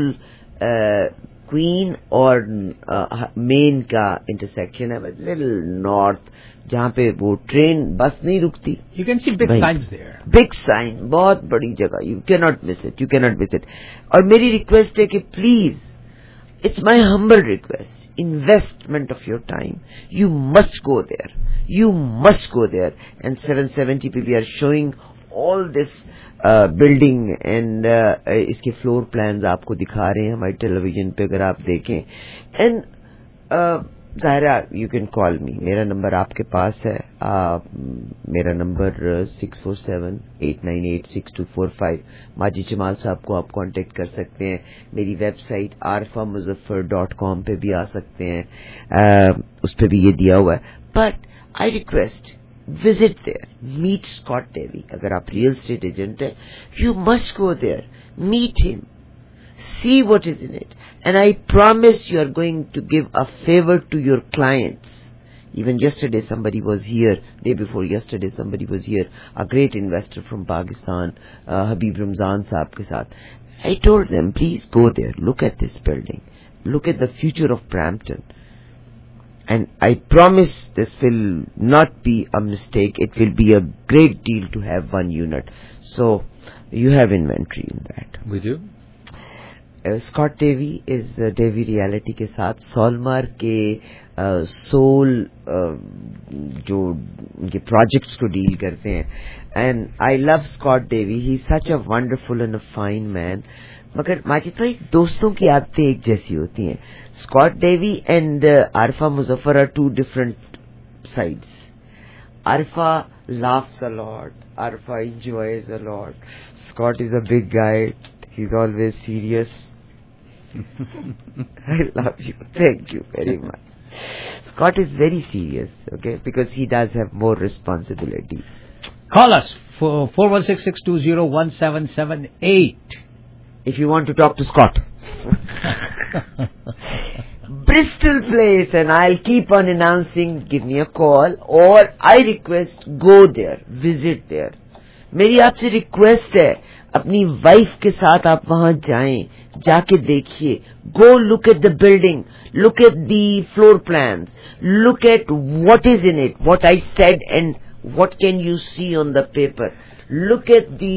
S3: Queen और Main का intersection है, little north, जहाँ पे वो ट्रेन बस नहीं रुकती.
S15: You can see big signs there.
S3: Big sign, बहुत बड़ी जगह. You can not miss it, you can not miss it. और मेरी रिक्वेस्ट है कि please, it's my humble request, investment of your time, you must go there, you must go there. And 770 पे we are showing all this building and इसके floor plans आपको दिखा रहे हैं हमारी टेलीविजन पे अगर आप देखें. एंड ज़ाहिरा यू कैन कॉल मी, मेरा नंबर आपके पास है. मेरा नंबर 647-898-6245. माजी जमाल साहब को आप कांटेक्ट कर सकते हैं. मेरी वेबसाइट arfamuzaffar.com पे भी आ सकते हैं, उस पर भी ये दिया हुआ है. But I request, visit there, meet Scott Davey. अगर आप real estate agent है, you must go there, meet him, see what is in it, and I promise you are going to give a favor to your clients. Even yesterday somebody was here, day before yesterday somebody was here, a great investor from Pakistan, Habib Ramzan साहब के साथ. I told them, please go there, look at this building, look at the future of Brampton. And I promise this will not be a mistake. It will be a great deal to have one unit. So you have inventory in that.
S14: We do.
S3: Scott Davey is Davey reality के साथ सॉलमार्क के soul जो उनके projects को deal करते हैं. And I love Scott Davey. He is such a wonderful and a fine man. मगर माजिद भाई, दोस्तों की आदतें एक जैसी होती हैं. Scott Davey and Arfa Muzaffar are two different sides. Arfa laughs a lot. Arfa enjoys a lot. Scott is a big guy. He's always serious. I love you. Thank you very much. Scott is very serious, okay, because he does have more responsibility.
S15: Call us for 416-620-1778
S3: if you want to talk to Scott. Bristol Place, and I'll keep on announcing. Give me a call, or I request go there, visit there. मेरी आपसे request है, अपनी wife के साथ आप वहां जाएं, जाके देखिए. Go look at the building, look at the floor plans, look at what is in it, what I said, and what can you see on the paper. Look at the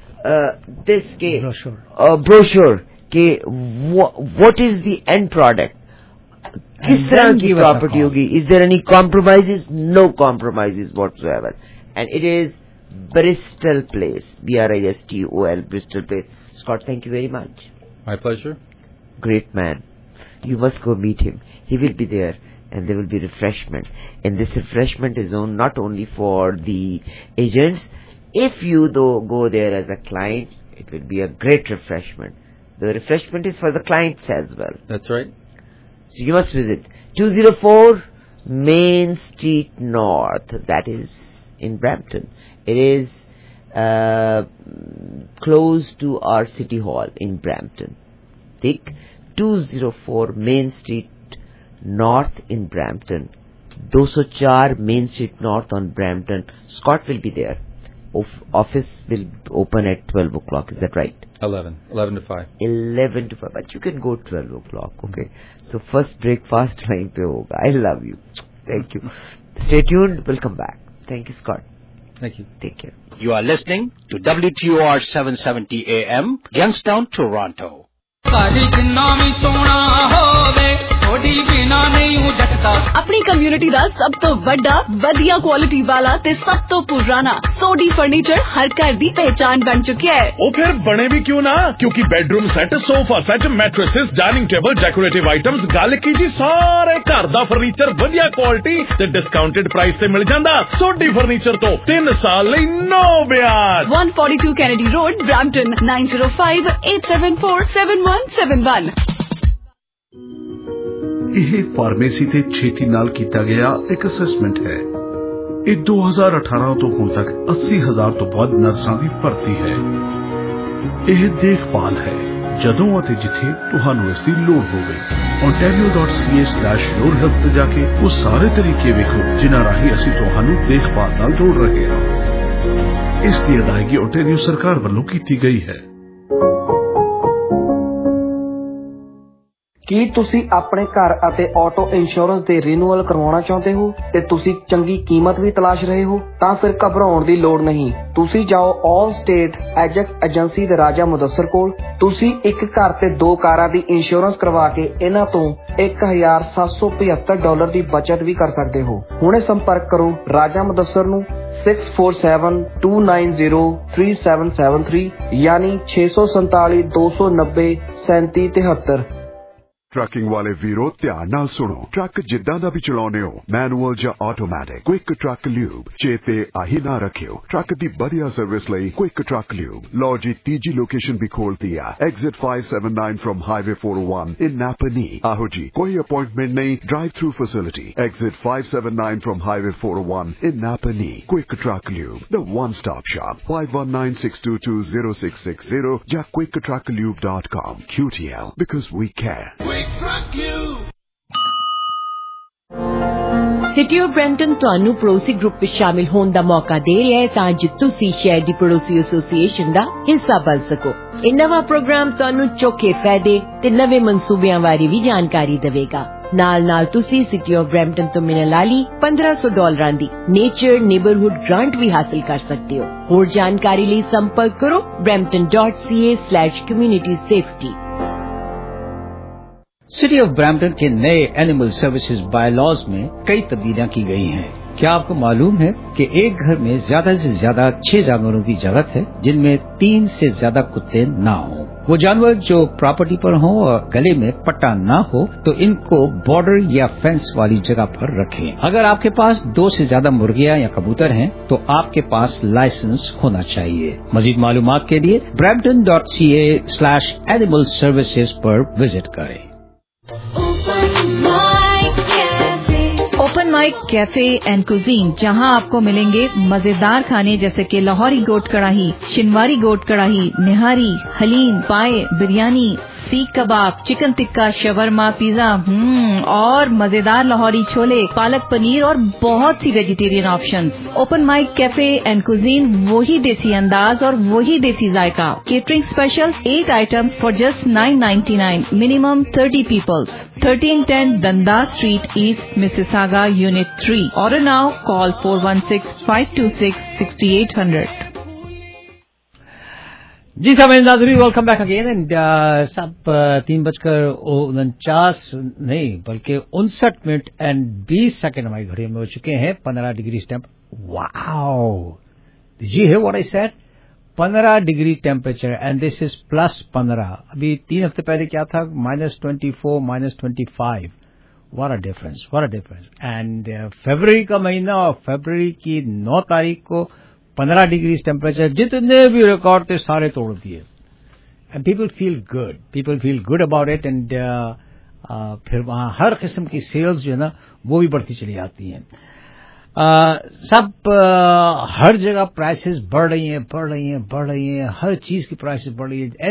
S3: brochure के what is the end product. किस तरह की property होगी? Is there any compromises? No compromises whatsoever. And it is Bristol Place, BRISTOL, Bristol Place. Scott, thank you very much.
S14: My pleasure.
S3: Great man. You must go meet him. He will be there, and there will be refreshment. And this refreshment is not only for the agents. If you though go there as a client, it will be a great refreshment. The refreshment is for the clients as well.
S14: That's right.
S3: So you must visit 204 Main Street North. That is in Brampton. It is close to our City Hall in Brampton. Take 204 Main Street North in Brampton. 204 Main Street North on Brampton. Scott will be there. Office will open at 12 o'clock. Is that right?
S14: 11 to 5.
S3: 11 to 5. But you can go 12 o'clock. Okay. So first breakfast time pe hoga. I love you. Thank you. Stay tuned. We'll come back. Thank you, Scott.
S14: Thank you.
S3: Take care.
S2: You are listening to WTOR 770 AM, Youngstown, Toronto.
S16: अपनी community ਦਾ ਸਭ ਤੋਂ ਵੱਡਾ ਵਧੀਆ quality ਵਾਲਾ ਤੇ ਸਭ ਤੋਂ ਪੁਰਾਣਾ ਸੋਡੀ ਫਰਨੀਚਰ ਹਰ ਘਰ ਦੀ ਪਹਿਚਾਨ ਬਣ ਚੁੱਕਿਆ ਹੈ.
S17: ਉਹ ਫਿਰ ਬਣੇ ਵੀ ਕਿਉਂ ਨਾ, ਕਿਉਂਕਿ bedroom set, sofa set, mattresses, dining table, decorative items, ਗੱਲ ਕੀ ਜੀ, ਸਾਰੇ ਘਰ ਦਾ ਫਰਨੀਚਰ ਵਧੀਆ ਕੁਆਲਿਟੀ ਤੇ ਡਿਸਕਾਊਂਟਡ ਪ੍ਰਾਈਸ ਤੇ ਮਿਲ ਜਾਂਦਾ. ਸੋਡੀ ਫਰਨੀਚਰ ਤੋਂ 3 ਸਾਲ ਲਈ ਨੋ ਵਿਆਜ.
S16: 142 Kennedy Road, Brampton, 9058747171.
S18: ਇਹ ਫਾਰਮੇਸੀ ਤੇ ਛੇਤੀ ਨਾਲ ਕੀਤਾ ਗਿਆ ਇੱਕ ਅਸੈਸਮੈਂਟ ਹੈ. ਇਹ 2018 ਤੋਂ ਹੁਣ ਤੱਕ 80,000 ਤੋਂ ਵੱਧ ਨਰਸਾਂ ਦੀ ਭਰਤੀ ਹੈ. ਇਹ ਦੇਖਭਾਲ ਹੈ ਜਦੋਂ ਅਤੇ ਜਿੱਥੇ ਤੁਹਾਨੂੰ ਇਸ ਦੀ ਲੋੜ ਹੋਵੇ. ontario.ca/yourhealth ਤੇ ਜਾ ਕੇ ਉਹ ਸਾਰੇ ਤਰੀਕੇ ਵੇਖੋ ਜਿਨ੍ਹਾਂ ਰਾਹੀਂ ਅਸੀਂ ਤੁਹਾਨੂੰ ਦੇਖਭਾਲ ਨਾਲ ਜੋੜ ਰਹੇ ਹਾਂ. ਇਸ ਦੀ ਅਦਾਇਗੀ ontario ਸਰਕਾਰ ਵੱਲੋਂ ਕੀਤੀ ਗਈ ਹੈ.
S19: ਕੀ ਤੁਸੀਂ ਆਪਣੇ ਘਰ ਅਤੇ ਆਟੋ ਇੰਸ਼ੋਰੈਂਸ ਦੇ ਰੀਨਿਊਅਲ ਕਰਵਾਉਣਾ ਚਾਹੁੰਦੇ ਹੋ ਤੇ ਤੁਸੀਂ ਚੰਗੀ ਕੀਮਤ ਵੀ ਤਲਾਸ਼ ਰਹੇ ਹੋ? ਤਾਂ ਫਿਰ ਘਬਰਾਉਣ ਦੀ ਲੋੜ ਨਹੀਂ. ਤੁਸੀਂ ਜਾਓ ਆਲ ਸਟੇਟ ਐਜੈਕਸ ਏਜੰਸੀ ਦੇ ਰਾਜਾ ਮੁਦੱਸਰ ਕੋਲ. ਤੁਸੀਂ ਇੱਕ ਘਰ ਤੇ 2 ਕਾਰਾਂ ਦੀ ਇੰਸ਼ੋਰੈਂਸ ਕਰਵਾ ਕੇ ਇਹਨਾਂ ਤੋਂ $1,775 ਦੀ ਬਚਤ ਵੀ ਕਰ ਸਕਦੇ ਹੋ. ਹੁਣੇ ਸੰਪਰਕ ਕਰੋ ਰਾਜਾ ਮੁਦੱਸਰ ਨੂੰ 647-290-3773 ਯਾਨੀ 647-290-3773.
S20: ਟਰੱਕਿੰਗ ਵਾਲੇ ਵੀਰੋ ਧਿਆਨ ਨਾਲ ਸੁਣੋ. ਟਰੱਕ ਜਿੱਦਾਂ ਦਾ ਵੀ ਚਲਾਉਨੇ ਹੋ, ਮੈਨੂਅਲ ਜਾਂ ਆਟੋਮੈਟਿਕ, ਕੁਇਕ ਟਰੱਕ ਲਿਊਬ ਚੇਤੇ ਆਹੀ ਨਾ ਰੱਖਿਓ. ਟਰੱਕ ਦੀ ਵਧੀਆ ਸਰਵਿਸ ਲਈ ਕੁਇਕ ਟਰੱਕ ਲਿਊਬ. ਲਓ ਜੀ, ਤੀਜੀ ਲੋਕੇਸ਼ਨ ਵੀ ਖੋਲਤੀ ਆ. Exit 579 from highway 401 in Napanee. ਆਹੋ ਜੀ, ਕੋਈ ਅਪਾਇੰਟਮੈਂਟ ਨਹੀਂ, drive through facility. Exit 579 from highway 401 in Napanee. Quick truck lube, the one stop shop. 519-622-0660 ਜਾਂ quicktrucklube.com. QTL, because we care.
S6: City of Brampton ਤੁਹਾਨੂੰ ਪੜੋਸੀ ਗਰੁੱਪ ਵਿੱਚ ਸ਼ਾਮਿਲ ਹੋਣ ਦਾ ਮੌਕਾ ਦੇ ਰਿਹਾ ਹੈ ਤਾਂ ਜੋ ਤੁਸੀਂ ਸ਼ਹਿਰ ਦੀ ਪੜੋਸੀ ਐਸੋਸੀਏਸ਼ਨ ਦਾ ਹਿੱਸਾ ਬਣ ਸਕੋ. ਇਹ ਨਵਾਂ ਪ੍ਰੋਗਰਾਮ ਤੁਹਾਨੂੰ ਚੋਖੇ ਫਾਇਦੇ ਤੇ ਨਵੇਂ ਮਨਸੂਬਿਆਂ ਬਾਰੇ ਵੀ ਜਾਣਕਾਰੀ ਦੇਵੇਗਾ. ਨਾਲ ਤੁਸੀਂ ਸਿਟੀ ਆਫ ਬ੍ਰੈਂਪਟਨ ਤੋਂ ਮਿਲਣ ਵਾਲੀ $1500 ਦੀ ਨੇਚਰ ਨੇਬਰਹੁੱਡ ਗ੍ਰਾਂਟ ਵੀ ਹਾਸਲ ਕਰ ਸਕਦੇ ਹੋ. ਹੋਰ ਜਾਣਕਾਰੀ ਲਈ ਸੰਪਰਕ ਕਰੋ brampton.ca/community safety.
S2: City of Brampton के नए एनिमल सर्विसेज बायलॉज में कई तब्दीलियां की गई हैं। क्या आपको मालूम है कि एक घर में ज्यादा से ज्यादा 6 जानवरों की जरूरत है, जिनमें 3 से ज्यादा कुत्ते ना हो। वो जानवर जो प्रॉपर्टी पर हो और गले में पट्टा ना हो तो इनको बॉर्डर या फेंस वाली जगह पर रखें। अगर आपके पास 2 से ज्यादा मुर्गियां या कबूतर हैं तो आपके पास लाइसेंस होना चाहिए। मजीद मालूमात के लिए brampton.ca/animal services पर विजिट करें।
S1: Open mic cafe and cuisine, जहां आपको मिलेंगे मजेदार खाने जैसे कि लाहौरी गोट कढ़ाई, शिनवारी गोट कढ़ाई, निहारी, haleem, paya, biryani, seekh kebab, chicken tikka, shawarma, pizza और मजेदार लाहौरी छोले, पालक पनीर और बहुत सी vegetarian options. Open mic cafe and cuisine, वही देसी अंदाज और वही देसी जायका। Catering special 8 items for just $9.99, minimum 30 peoples. 1310 Dundas Street East, Mississauga, Unit 3. Order now. Call 416-526-6800.
S15: जी साहब नाज़रीन, वेलकम बैक अगेन एंड सब 3:49 नहीं बल्कि 59 एंड 20 सेकंड हमारी घड़ी में हो चुके हैं। 15 degree temp. Wow, did you hear what I said? 15 degree temperature and this is +15। अभी 3 हफ्ते पहले क्या था? -24, -25। What a difference, what a difference. And फरवरी का महीना और फरवरी की 9 तारीख को 15 डिग्री टेम्परेचर, जितने भी रिकॉर्ड थे सारे तोड़ दिए। And people feel good about it and फिर वहां हर किस्म की सेल्स जो है ना वो भी बढ़ती चली जाती हैं। हर जगह प्राइसेस बढ़ रही हैं, हर चीज की प्राइसेस बढ़ रही है।